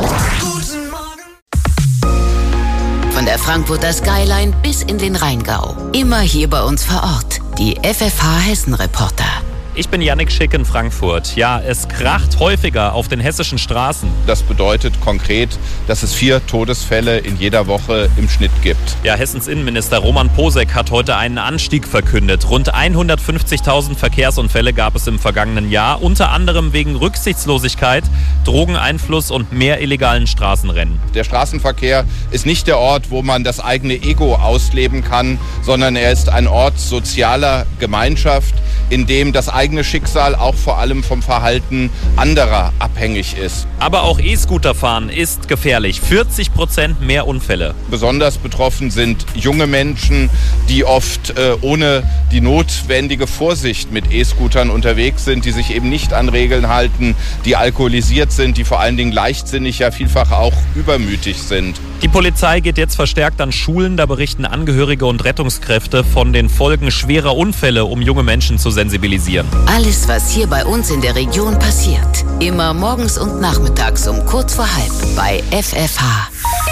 Von der Frankfurter Skyline bis in den Rheingau. Immer hier bei uns vor Ort. Die F F H-Hessen-Reporter. Ich bin Yannick Schick in Frankfurt. Ja, es kracht häufiger auf den hessischen Straßen. Das bedeutet konkret, dass es vier Todesfälle in jeder Woche im Schnitt gibt. Ja, Hessens Innenminister Roman Posek hat heute einen Anstieg verkündet. Rund hundertfünfzigtausend Verkehrsunfälle gab es im vergangenen Jahr, unter anderem wegen Rücksichtslosigkeit, Drogeneinfluss und mehr illegalen Straßenrennen. Der Straßenverkehr ist nicht der Ort, wo man das eigene Ego ausleben kann, sondern er ist ein Ort sozialer Gemeinschaft, in dem das eigene Schicksal auch vor allem vom Verhalten anderer abhängig ist. Aber auch E-Scooterfahren ist gefährlich. vierzig Prozent mehr Unfälle. Besonders betroffen sind junge Menschen, die oft äh, ohne die notwendige Vorsicht mit E-Scootern unterwegs sind, die sich eben nicht an Regeln halten, die alkoholisiert sind, die vor allen Dingen leichtsinnig, ja vielfach auch übermütig sind. Die Polizei geht jetzt verstärkt an Schulen, da berichten Angehörige und Rettungskräfte von den Folgen schwerer Unfälle, um junge Menschen zu sensibilisieren. Alles, was hier bei uns in der Region passiert, immer morgens und nachmittags um kurz vor halb bei F F H.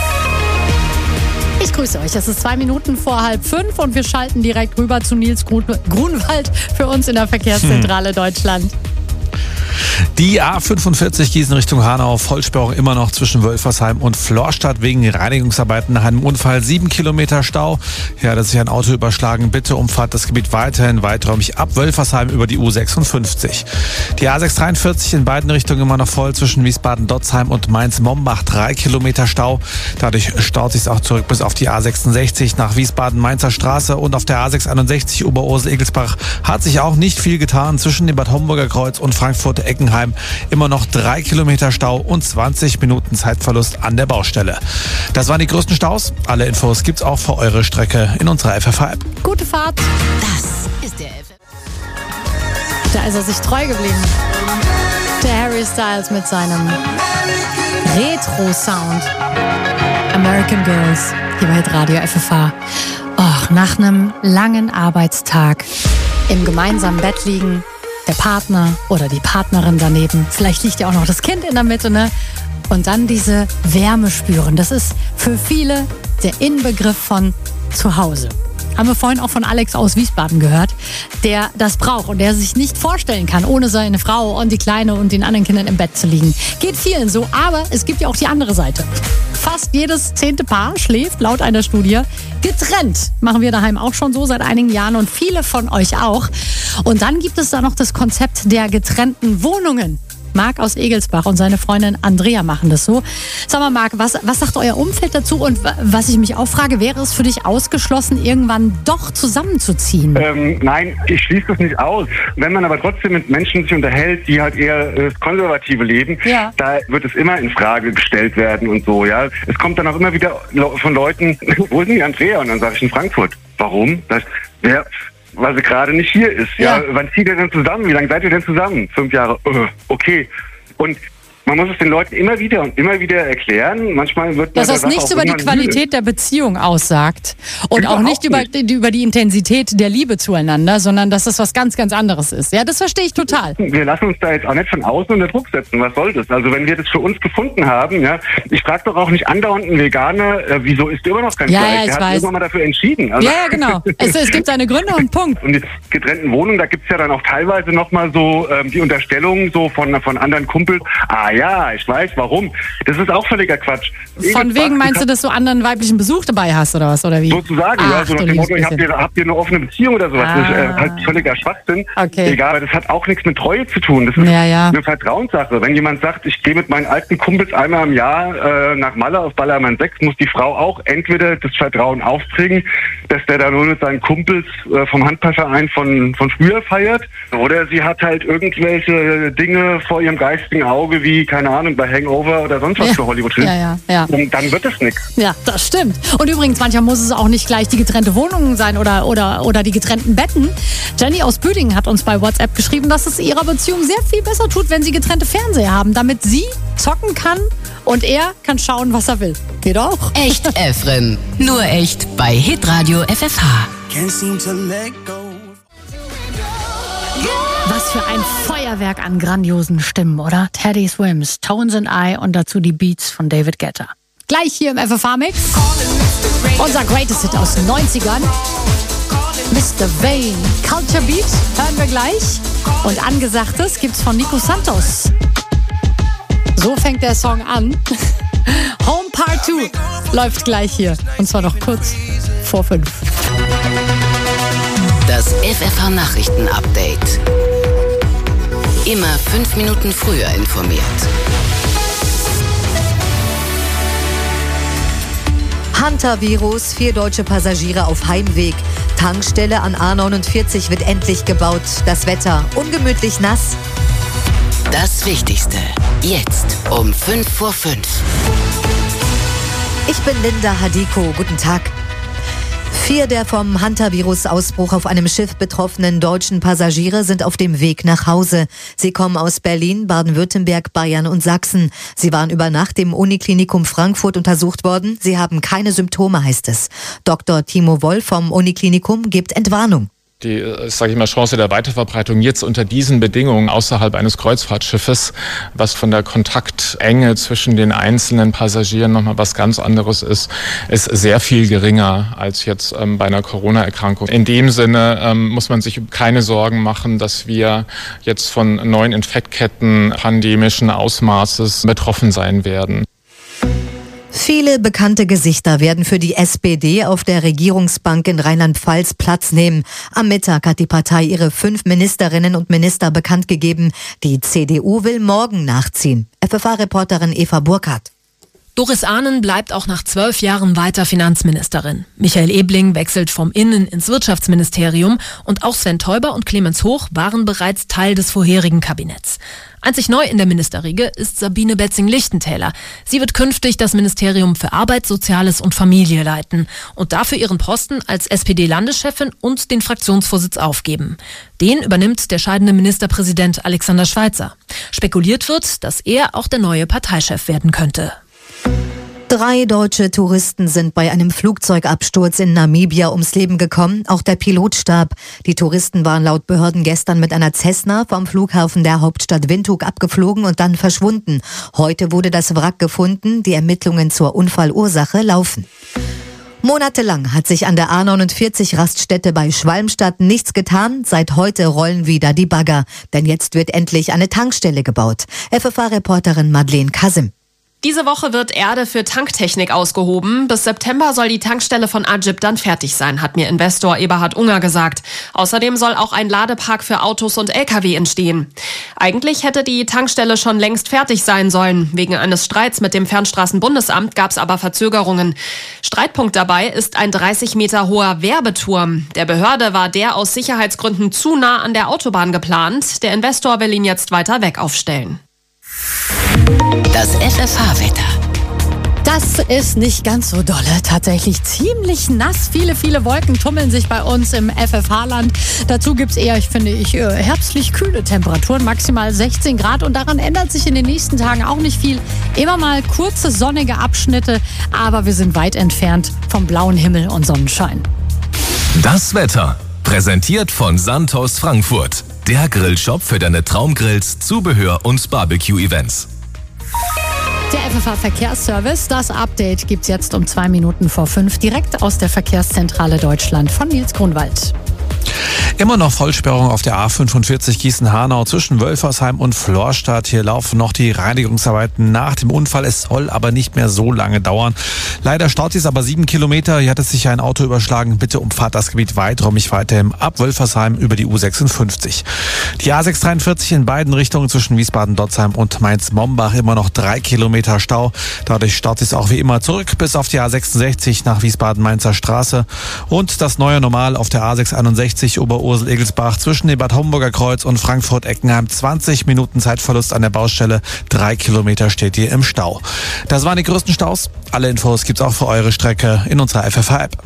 Ich grüße euch. Es ist zwei Minuten vor halb fünf und wir schalten direkt rüber zu Nils Grun- Grunwald für uns in der Verkehrszentrale hm. Deutschland. Die A fünfundvierzig Gießen Richtung Hanau, Vollsperrung immer noch zwischen Wölfersheim und Florstadt wegen Reinigungsarbeiten nach einem Unfall. Sieben Kilometer Stau. Ja, da ist sich ein Auto überschlagen. Bitte umfahrt das Gebiet weiterhin weiträumig ab Wölfersheim über die U sechsundfünfzig. Die A sechshundertdreiundvierzig in beiden Richtungen immer noch voll zwischen Wiesbaden-Dotzheim und Mainz-Mombach. Drei Kilometer Stau. Dadurch staut sich auch zurück bis auf die A sechsundsechzig nach Wiesbaden-Mainzer Straße. Und auf der A sechshunderteinundsechzig Oberursel-Egelsbach hat sich auch nicht viel getan zwischen dem Bad Homburger Kreuz und Frankfurt-Eckenheim. Immer noch drei Kilometer Stau und zwanzig Minuten Zeitverlust an der Baustelle. Das waren die größten Staus. Alle Infos gibt's auch für eure Strecke in unserer F F H-App. Gute Fahrt. Das ist der F F H. Da ist er sich treu geblieben. Der Harry Styles mit seinem Retro-Sound. American Girls. Hier bei Radio F F H. Och, nach einem langen Arbeitstag im gemeinsamen Bett liegen, der Partner oder die Partnerin daneben. Vielleicht liegt ja auch noch das Kind in der Mitte, ne? Und dann diese Wärme spüren. Das ist für viele der Inbegriff von zu Hause. Haben wir vorhin auch von Alex aus Wiesbaden gehört, der das braucht und der sich nicht vorstellen kann, ohne seine Frau und die Kleine und den anderen Kindern im Bett zu liegen. Geht vielen so, aber es gibt ja auch die andere Seite. Fast jedes zehnte Paar schläft laut einer Studie getrennt. Machen wir daheim auch schon so seit einigen Jahren und viele von euch auch. Und dann gibt es da noch das Konzept der getrennten Wohnungen. Marc aus Egelsbach und seine Freundin Andrea machen das so. Sag mal, Marc, was, was sagt euer Umfeld dazu? Und was ich mich auch frage, wäre es für dich ausgeschlossen, irgendwann doch zusammenzuziehen? Ähm, nein, ich schließe das nicht aus. Wenn man aber trotzdem mit Menschen sich unterhält, die halt eher äh, konservative leben, ja. Da wird es immer in Frage gestellt werden und so. Ja, es kommt dann auch immer wieder von Leuten, wo ist denn die Andrea? Und dann sage ich in Frankfurt. Warum? Das, wer... Weil sie gerade nicht hier ist. Ja. Ja, wann zieht ihr denn zusammen? Wie lange seid ihr denn zusammen? Fünf Jahre. Uh, okay. Und man muss es den Leuten immer wieder und immer wieder erklären. Manchmal wird dass das nichts über die Qualität der Beziehung aussagt und Überhaupt auch nicht über die, über die Intensität der Liebe zueinander, sondern dass das was ganz, ganz anderes ist. Ja, das verstehe ich total. Wir lassen uns da jetzt auch nicht von außen unter Druck setzen. Was soll das? Also wenn wir das für uns gefunden haben, ja, ich frage doch auch nicht andauernd einen Veganer, äh, wieso isst du immer noch kein ja, Fleisch? Ja, ich Der hat weiß. irgendwann mal dafür entschieden. Also ja, ja, genau. Es, es gibt seine Gründe und Punkt. Und die getrennten Wohnungen, da gibt's ja dann auch teilweise nochmal so ähm, die Unterstellung so von, von anderen Kumpels. Ah ja, ich weiß, warum. Das ist auch völliger Quatsch. Von wegen meinst du, dass du anderen weiblichen Besuch dabei hast oder was? Oder wie? Sozusagen, Ach, ja. So nach dem Motto, habt ihr, habt ihr eine offene Beziehung oder sowas? Ah. Das ist äh, halt völliger Schwachsinn. Okay. Egal, aber das hat auch nichts mit Treue zu tun. Das ist ja, ja. eine Vertrauenssache. Wenn jemand sagt, ich gehe mit meinen alten Kumpels einmal im Jahr äh, nach Malle auf Ballermann sechs, muss die Frau auch entweder das Vertrauen aufbringen, dass der da nur mit seinen Kumpels äh, vom Handballverein von, von früher feiert, oder sie hat halt irgendwelche Dinge vor ihrem geistigen Auge, wie, keine Ahnung, bei Hangover oder sonst was ja. für Hollywood-Filme. Ja, ja, ja. Und dann wird es nichts. Ja, das stimmt. Und übrigens, manchmal muss es auch nicht gleich die getrennte Wohnung sein oder, oder, oder die getrennten Betten. Jenny aus Büdingen hat uns bei WhatsApp geschrieben, dass es ihrer Beziehung sehr viel besser tut, wenn sie getrennte Fernseher haben, damit sie zocken kann und er kann schauen, was er will. Geht auch. Echt Efren. Nur echt bei Hitradio F F H. Was für ein Feuerwerk an grandiosen Stimmen, oder? Teddy Swims, Tones and I und dazu die Beats von David Guetta. Gleich hier im F F H-Mix unser Greatest Hit aus den neunzigern. Mister Vane, Culture Beat, hören wir gleich. Und Angesagtes gibt's von Nico Santos. So fängt der Song an. Home Part zwei läuft gleich hier. Und zwar noch kurz vor fünf. Das F F H-Nachrichten-Update. Immer fünf Minuten früher informiert. Hunter-Virus, vier deutsche Passagiere auf Heimweg. Tankstelle an A neunundvierzig wird endlich gebaut. Das Wetter ungemütlich nass. Das Wichtigste jetzt um fünf vor fünf. Ich bin Linda Hadiko. Guten Tag. Vier der vom Hunter-Virus-Ausbruch auf einem Schiff betroffenen deutschen Passagiere sind auf dem Weg nach Hause. Sie kommen aus Berlin, Baden-Württemberg, Bayern und Sachsen. Sie waren über Nacht im Uniklinikum Frankfurt untersucht worden. Sie haben keine Symptome, heißt es. Doktor Timo Woll vom Uniklinikum gibt Entwarnung. Die, sage ich mal, Chance der Weiterverbreitung jetzt unter diesen Bedingungen außerhalb eines Kreuzfahrtschiffes, was von der Kontaktenge zwischen den einzelnen Passagieren nochmal was ganz anderes ist, ist sehr viel geringer als jetzt ähm, bei einer Corona-Erkrankung. In dem Sinne ähm, muss man sich keine Sorgen machen, dass wir jetzt von neuen Infektketten pandemischen Ausmaßes betroffen sein werden. Viele bekannte Gesichter werden für die S P D auf der Regierungsbank in Rheinland-Pfalz Platz nehmen. Am Mittag hat die Partei ihre fünf Ministerinnen und Minister bekannt gegeben. Die C D U will morgen nachziehen. F F H-Reporterin Eva Burkhardt. Doris Ahnen bleibt auch nach zwölf Jahren weiter Finanzministerin. Michael Ebling wechselt vom Innen- ins Wirtschaftsministerium und auch Sven Teuber und Clemens Hoch waren bereits Teil des vorherigen Kabinetts. Einzig neu in der Ministerriege ist Sabine Betzing-Lichtentäler. Sie wird künftig das Ministerium für Arbeit, Soziales und Familie leiten und dafür ihren Posten als S P D-Landeschefin und den Fraktionsvorsitz aufgeben. Den übernimmt der scheidende Ministerpräsident Alexander Schweitzer. Spekuliert wird, dass er auch der neue Parteichef werden könnte. Drei deutsche Touristen sind bei einem Flugzeugabsturz in Namibia ums Leben gekommen. Auch der Pilot starb. Die Touristen waren laut Behörden gestern mit einer Cessna vom Flughafen der Hauptstadt Windhoek abgeflogen und dann verschwunden. Heute wurde das Wrack gefunden. Die Ermittlungen zur Unfallursache laufen. Monatelang hat sich an der A neunundvierzig Raststätte bei Schwalmstadt nichts getan. Seit heute rollen wieder die Bagger. Denn jetzt wird endlich eine Tankstelle gebaut. F F H-Reporterin Madeleine Kasim. Diese Woche wird Erde für Tanktechnik ausgehoben. Bis September soll die Tankstelle von Agip dann fertig sein, hat mir Investor Eberhard Unger gesagt. Außerdem soll auch ein Ladepark für Autos und L K W entstehen. Eigentlich hätte die Tankstelle schon längst fertig sein sollen. Wegen eines Streits mit dem Fernstraßenbundesamt gab es aber Verzögerungen. Streitpunkt dabei ist ein dreißig Meter hoher Werbeturm. Der Behörde war der aus Sicherheitsgründen zu nah an der Autobahn geplant. Der Investor will ihn jetzt weiter weg aufstellen. Das F F H-Wetter. Das ist nicht ganz so dolle. Tatsächlich ziemlich nass. Viele, viele Wolken tummeln sich bei uns im F F H-Land. Dazu gibt es eher, ich finde ich, herbstlich kühle Temperaturen, maximal sechzehn Grad. Und daran ändert sich in den nächsten Tagen auch nicht viel. Immer mal kurze sonnige Abschnitte, aber wir sind weit entfernt vom blauen Himmel und Sonnenschein. Das Wetter, präsentiert von Santos Frankfurt. Der Grillshop für deine Traumgrills, Zubehör und Barbecue-Events. Der F F H-Verkehrsservice, das Update gibt's jetzt um zwei Minuten vor fünf, direkt aus der Verkehrszentrale Deutschland von Nils Grunwald. Immer noch Vollsperrung auf der A fünfundvierzig Gießen-Hanau zwischen Wölfersheim und Florstadt. Hier laufen noch die Reinigungsarbeiten nach dem Unfall. Es soll aber nicht mehr so lange dauern. Leider staut es aber sieben Kilometer. Hier hat es sich ein Auto überschlagen. Bitte umfahrt das Gebiet weiträumig weiterhin ab Wölfersheim über die U sechsundfünfzig. Die A sechshundertdreiundvierzig in beiden Richtungen zwischen Wiesbaden-Dotzheim und Mainz-Mombach immer noch drei Kilometer Stau. Dadurch staut es auch wie immer zurück bis auf die A sechsundsechzig nach Wiesbaden-Mainzer Straße. Und das neue Normal auf der A sechshunderteinundsechzig Oberursel-Egelsbach zwischen dem Bad Homburger Kreuz und Frankfurt-Eckenheim. zwanzig Minuten Zeitverlust an der Baustelle. Drei Kilometer steht ihr im Stau. Das waren die größten Staus. Alle Infos gibt's auch für eure Strecke in unserer F F H-App.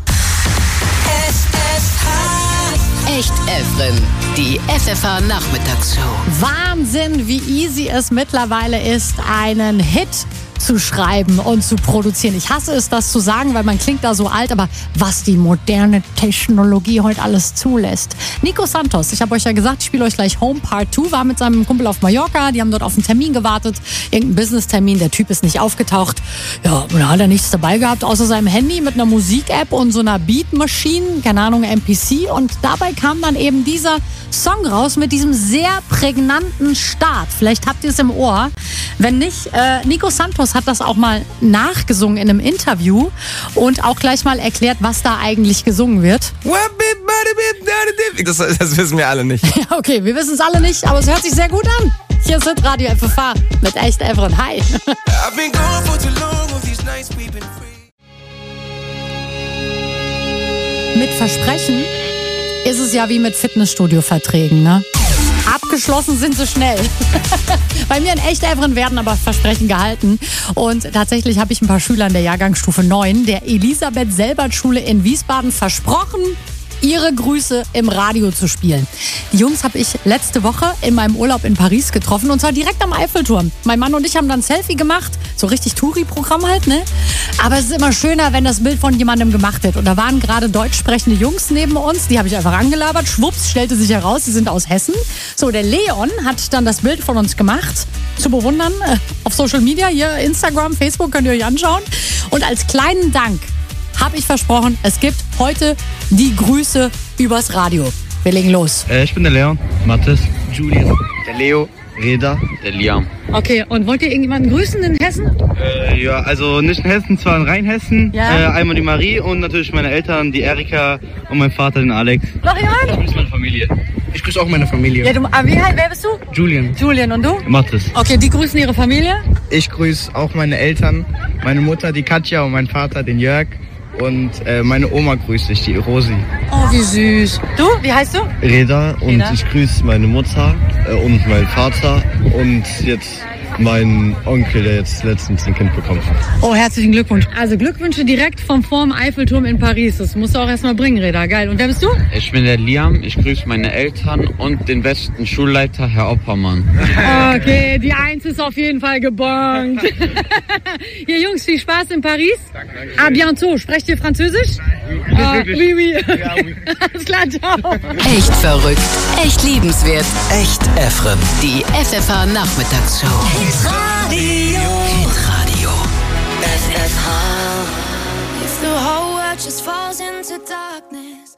Echt Efren, die F F H-Nachmittagsshow. Wahnsinn, wie easy es mittlerweile ist, einen Hit zu schreiben und zu produzieren. Ich hasse es, das zu sagen, weil man klingt da so alt, aber was die moderne Technologie heute alles zulässt. Nico Santos, ich habe euch ja gesagt, ich spiele euch gleich Home Part zwei, war mit seinem Kumpel auf Mallorca, die haben dort auf einen Termin gewartet, irgendein Business-Termin, der Typ ist nicht aufgetaucht. Ja, da hat er nichts dabei gehabt, außer seinem Handy mit einer Musik-App und so einer Beat-Maschine, keine Ahnung, M P C, und dabei kam dann eben dieser Song raus mit diesem sehr prägnanten Start. Vielleicht habt ihr es im Ohr. Wenn nicht, äh, Nico Santos hat das auch mal nachgesungen in einem Interview und auch gleich mal erklärt, was da eigentlich gesungen wird. Das, das wissen wir alle nicht. Ja, okay, wir wissen es alle nicht, aber es hört sich sehr gut an. Hier ist Radio F F H mit Echt Evren. Hi. Mit Versprechen ist es ja wie mit Fitnessstudio-Verträgen, ne? Abgeschlossen sind sie schnell. Bei mir in Echt Evren werden aber Versprechen gehalten. Und tatsächlich habe ich ein paar Schülern der Jahrgangsstufe neun der Elisabeth-Selbert-Schule in Wiesbaden versprochen, ihre Grüße im Radio zu spielen. Die Jungs habe ich letzte Woche in meinem Urlaub in Paris getroffen, und zwar direkt am Eiffelturm. Mein Mann und ich haben dann ein Selfie gemacht, so richtig Touri-Programm halt, ne? Aber es ist immer schöner, wenn das Bild von jemandem gemacht wird. Und da waren gerade deutsch sprechende Jungs neben uns, die habe ich einfach angelabert. Schwupps, stellte sich heraus, sie sind aus Hessen. So, der Leon hat dann das Bild von uns gemacht, zu bewundern, äh, auf Social Media, hier Instagram, Facebook, könnt ihr euch anschauen. Und als kleinen Dank habe ich versprochen, es gibt heute die Grüße übers Radio. Wir legen los. Äh, ich bin der Leon, Mathis, Julian, der Leo, Reda, der Liam. Okay, und wollt ihr irgendjemanden grüßen in Hessen? Äh, ja, also nicht in Hessen, zwar in Rheinhessen. Ja. Äh, einmal die Marie und natürlich meine Eltern, die Erika und mein Vater, den Alex. Noch jemand? Ich grüße meine Familie. Ich grüße auch meine Familie. Ja, du, ah, wie, wer bist du? Julian. Julian, und du? Mathis. Okay, die grüßen ihre Familie? Ich grüße auch meine Eltern, meine Mutter, die Katja, und meinen Vater, den Jörg. Und äh, meine Oma grüße ich, die Rosi. Oh, wie süß. Du, wie heißt du? Reda, und Reda. ich grüße meine Mutter äh, und meinen Vater und jetzt meinen Onkel, der jetzt letztens ein Kind bekommen hat. Oh, herzlichen Glückwunsch. Also Glückwünsche direkt vom vorm Eiffelturm in Paris. Das musst du auch erstmal bringen, Reda. Geil. Und wer bist du? Ich bin der Liam, ich grüße meine Eltern und den besten Schulleiter, Herr Oppermann. Okay, die Eins ist auf jeden Fall gebongt. Hier, Jungs, viel Spaß in Paris. Danke, danke. À bientôt. Sprecht ihr Französisch? Ah, oui, oui. Ja, oui. Alles klar, ciao. Echt verrückt, echt liebenswert, Echt Evren. die F F H Nachmittagsshow. Radio. Hitradio. F F H. If the whole world just falls into darkness.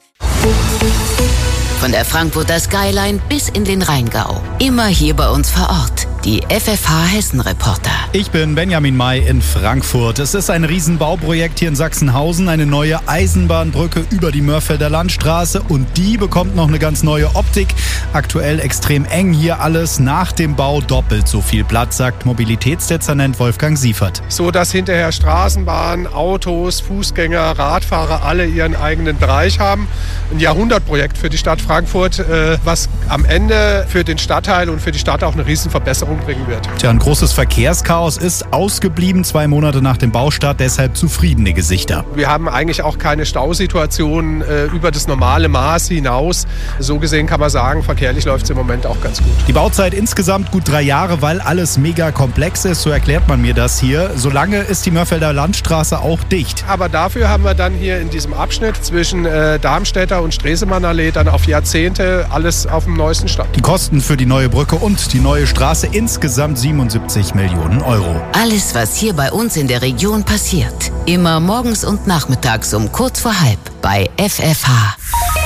Von der Frankfurter Skyline bis in den Rheingau. Immer hier bei uns vor Ort. Die F F H Hessen-Reporter. Ich bin Benjamin May in Frankfurt. Es ist ein Riesenbauprojekt hier in Sachsenhausen. Eine neue Eisenbahnbrücke über die Mörfelder Landstraße. Und die bekommt noch eine ganz neue Optik. Aktuell extrem eng hier alles. Nach dem Bau doppelt so viel Platz, sagt Mobilitätsdezernent Wolfgang Siefert. So dass hinterher Straßenbahn, Autos, Fußgänger, Radfahrer alle ihren eigenen Bereich haben. Ein Jahrhundertprojekt für die Stadt Frankfurt, was am Ende für den Stadtteil und für die Stadt auch eine Riesenverbesserung bringen wird. Tja, ein großes Verkehrschaos ist ausgeblieben, zwei Monate nach dem Baustart, deshalb zufriedene Gesichter. Wir haben eigentlich auch keine Stausituation äh, über das normale Maß hinaus. So gesehen kann man sagen, verkehrlich läuft es im Moment auch ganz gut. Die Bauzeit insgesamt gut drei Jahre, weil alles mega komplex ist, so erklärt man mir das hier. Solange ist die Mörfelder Landstraße auch dicht. Aber dafür haben wir dann hier in diesem Abschnitt zwischen äh, Darmstädter und Stresemannallee dann auf Jahrzehnte alles auf dem neuesten Stand. Die Kosten für die neue Brücke und die neue Straße insgesamt siebenundsiebzig Millionen Euro. Alles, was hier bei uns in der Region passiert. Immer morgens und nachmittags um kurz vor halb bei F F H.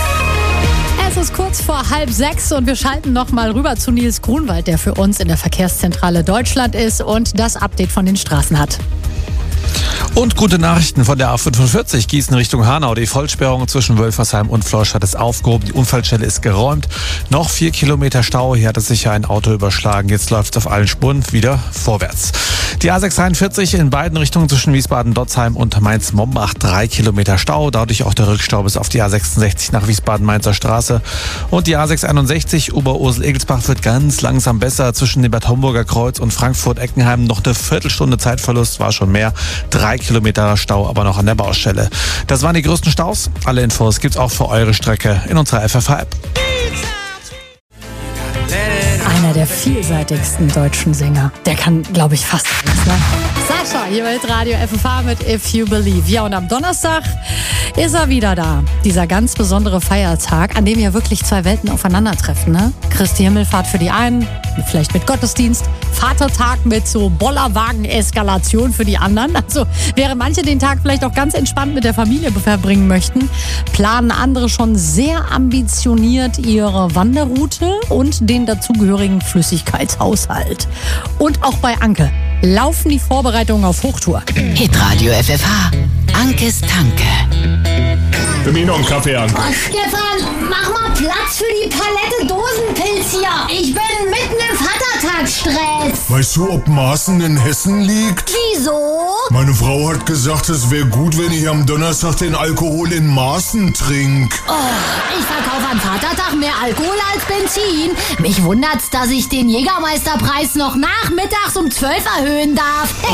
Es ist kurz vor halb sechs und wir schalten noch mal rüber zu Nils Grunwald, der für uns in der Verkehrszentrale Deutschland ist und das Update von den Straßen hat. Und gute Nachrichten von der A fünfundvierzig Gießen Richtung Hanau. Die Vollsperrung zwischen Wölfersheim und Florstadt ist aufgehoben. Die Unfallstelle ist geräumt. Noch vier Kilometer Stau. Hier hat es sich ja ein Auto überschlagen. Jetzt läuft es auf allen Spuren wieder vorwärts. Die A sechshundertdreiundvierzig in beiden Richtungen zwischen Wiesbaden-Dotzheim und Mainz-Mombach. Drei Kilometer Stau. Dadurch auch der Rückstau bis auf die A sechsundsechzig nach Wiesbaden-Mainzer Straße. Und die A sechshunderteinundsechzig Oberursel-Egelsbach wird ganz langsam besser. Zwischen dem Bad Homburger Kreuz und Frankfurt-Eckenheim noch eine Viertelstunde Zeitverlust. War schon mehr. Drei Kilometer Stau aber noch an der Baustelle. Das waren die größten Staus. Alle Infos gibt's auch für eure Strecke in unserer F F H-App. Einer der vielseitigsten deutschen Sänger. Der kann, glaube ich, fast alles, ne? Sascha, hier bei Radio F F H mit If You Believe. Ja, und am Donnerstag ist er wieder da. Dieser ganz besondere Feiertag, an dem ja wirklich zwei Welten aufeinandertreffen, ne? Christi Himmelfahrt für die einen, vielleicht mit Gottesdienst. Vatertag mit so Bollerwagen-Eskalation für die anderen. Also während manche den Tag vielleicht auch ganz entspannt mit der Familie verbringen möchten, planen andere schon sehr ambitioniert ihre Wanderroute und den dazugehörigen Flüssigkeitshaushalt. Und auch bei Anke laufen die Vorbereitungen auf Hochtour. Hitradio F F H. Ankes Tanke. Für mich noch einen Kaffee, Anke. Oh, Stefan, mach mal Platz für die Palette Dosenpilz hier. Ich bin mitten im Vatertagsstress. Weißt du, ob Maaßen in Hessen liegt? Wieso? Meine Frau hat gesagt, es wäre gut, wenn ich am Donnerstag den Alkohol in Maaßen trinke. Oh, ich verkaufe am Vatertag mehr Alkohol als Benzin. Mich wundert's, dass ich den Jägermeisterpreis noch nachmittags um zwölf erhöhen darf. Oh.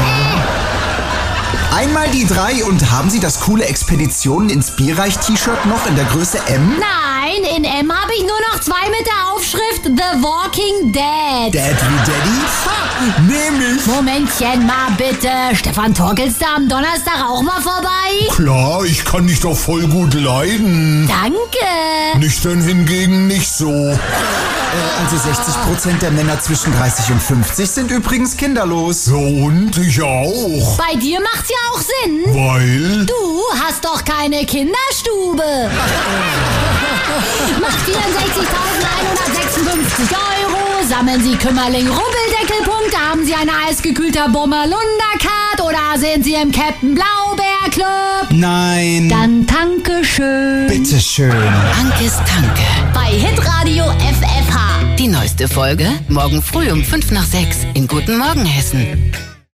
Einmal die drei und haben Sie das coole Expeditionen ins Bierreich-T-Shirt noch in der Größe M? Nein, in M habe ich nur noch zwei mit der Aufschrift The Walking Dead. Dad wie Daddy? Ha, nehm ich. Momentchen mal bitte. Stefan, torkelst du am Donnerstag auch mal vorbei? Klar, ich kann dich doch voll gut leiden. Danke. Nüchtern hingegen nicht so. Äh, also sechzig Prozent der Männer zwischen dreißig und fünfzig sind übrigens kinderlos. So, und ich auch. Bei dir macht's ja auch Sinn. Weil? Du hast doch keine Kinderstube. Macht vierundsechzigtausendeinhundertsechsundfünfzig Euro. Sammeln Sie Kümmerling Rubbeldeckelpunkte. Haben Sie eine eisgekühlter Bommerlunder-Card oder sind Sie im Captain Blaubeer Club? Nein. Dann danke schön. Bitteschön. Ankes Tanke. Bei Hitradio F F H. Die neueste Folge morgen früh um fünf nach sechs in Guten Morgen Hessen.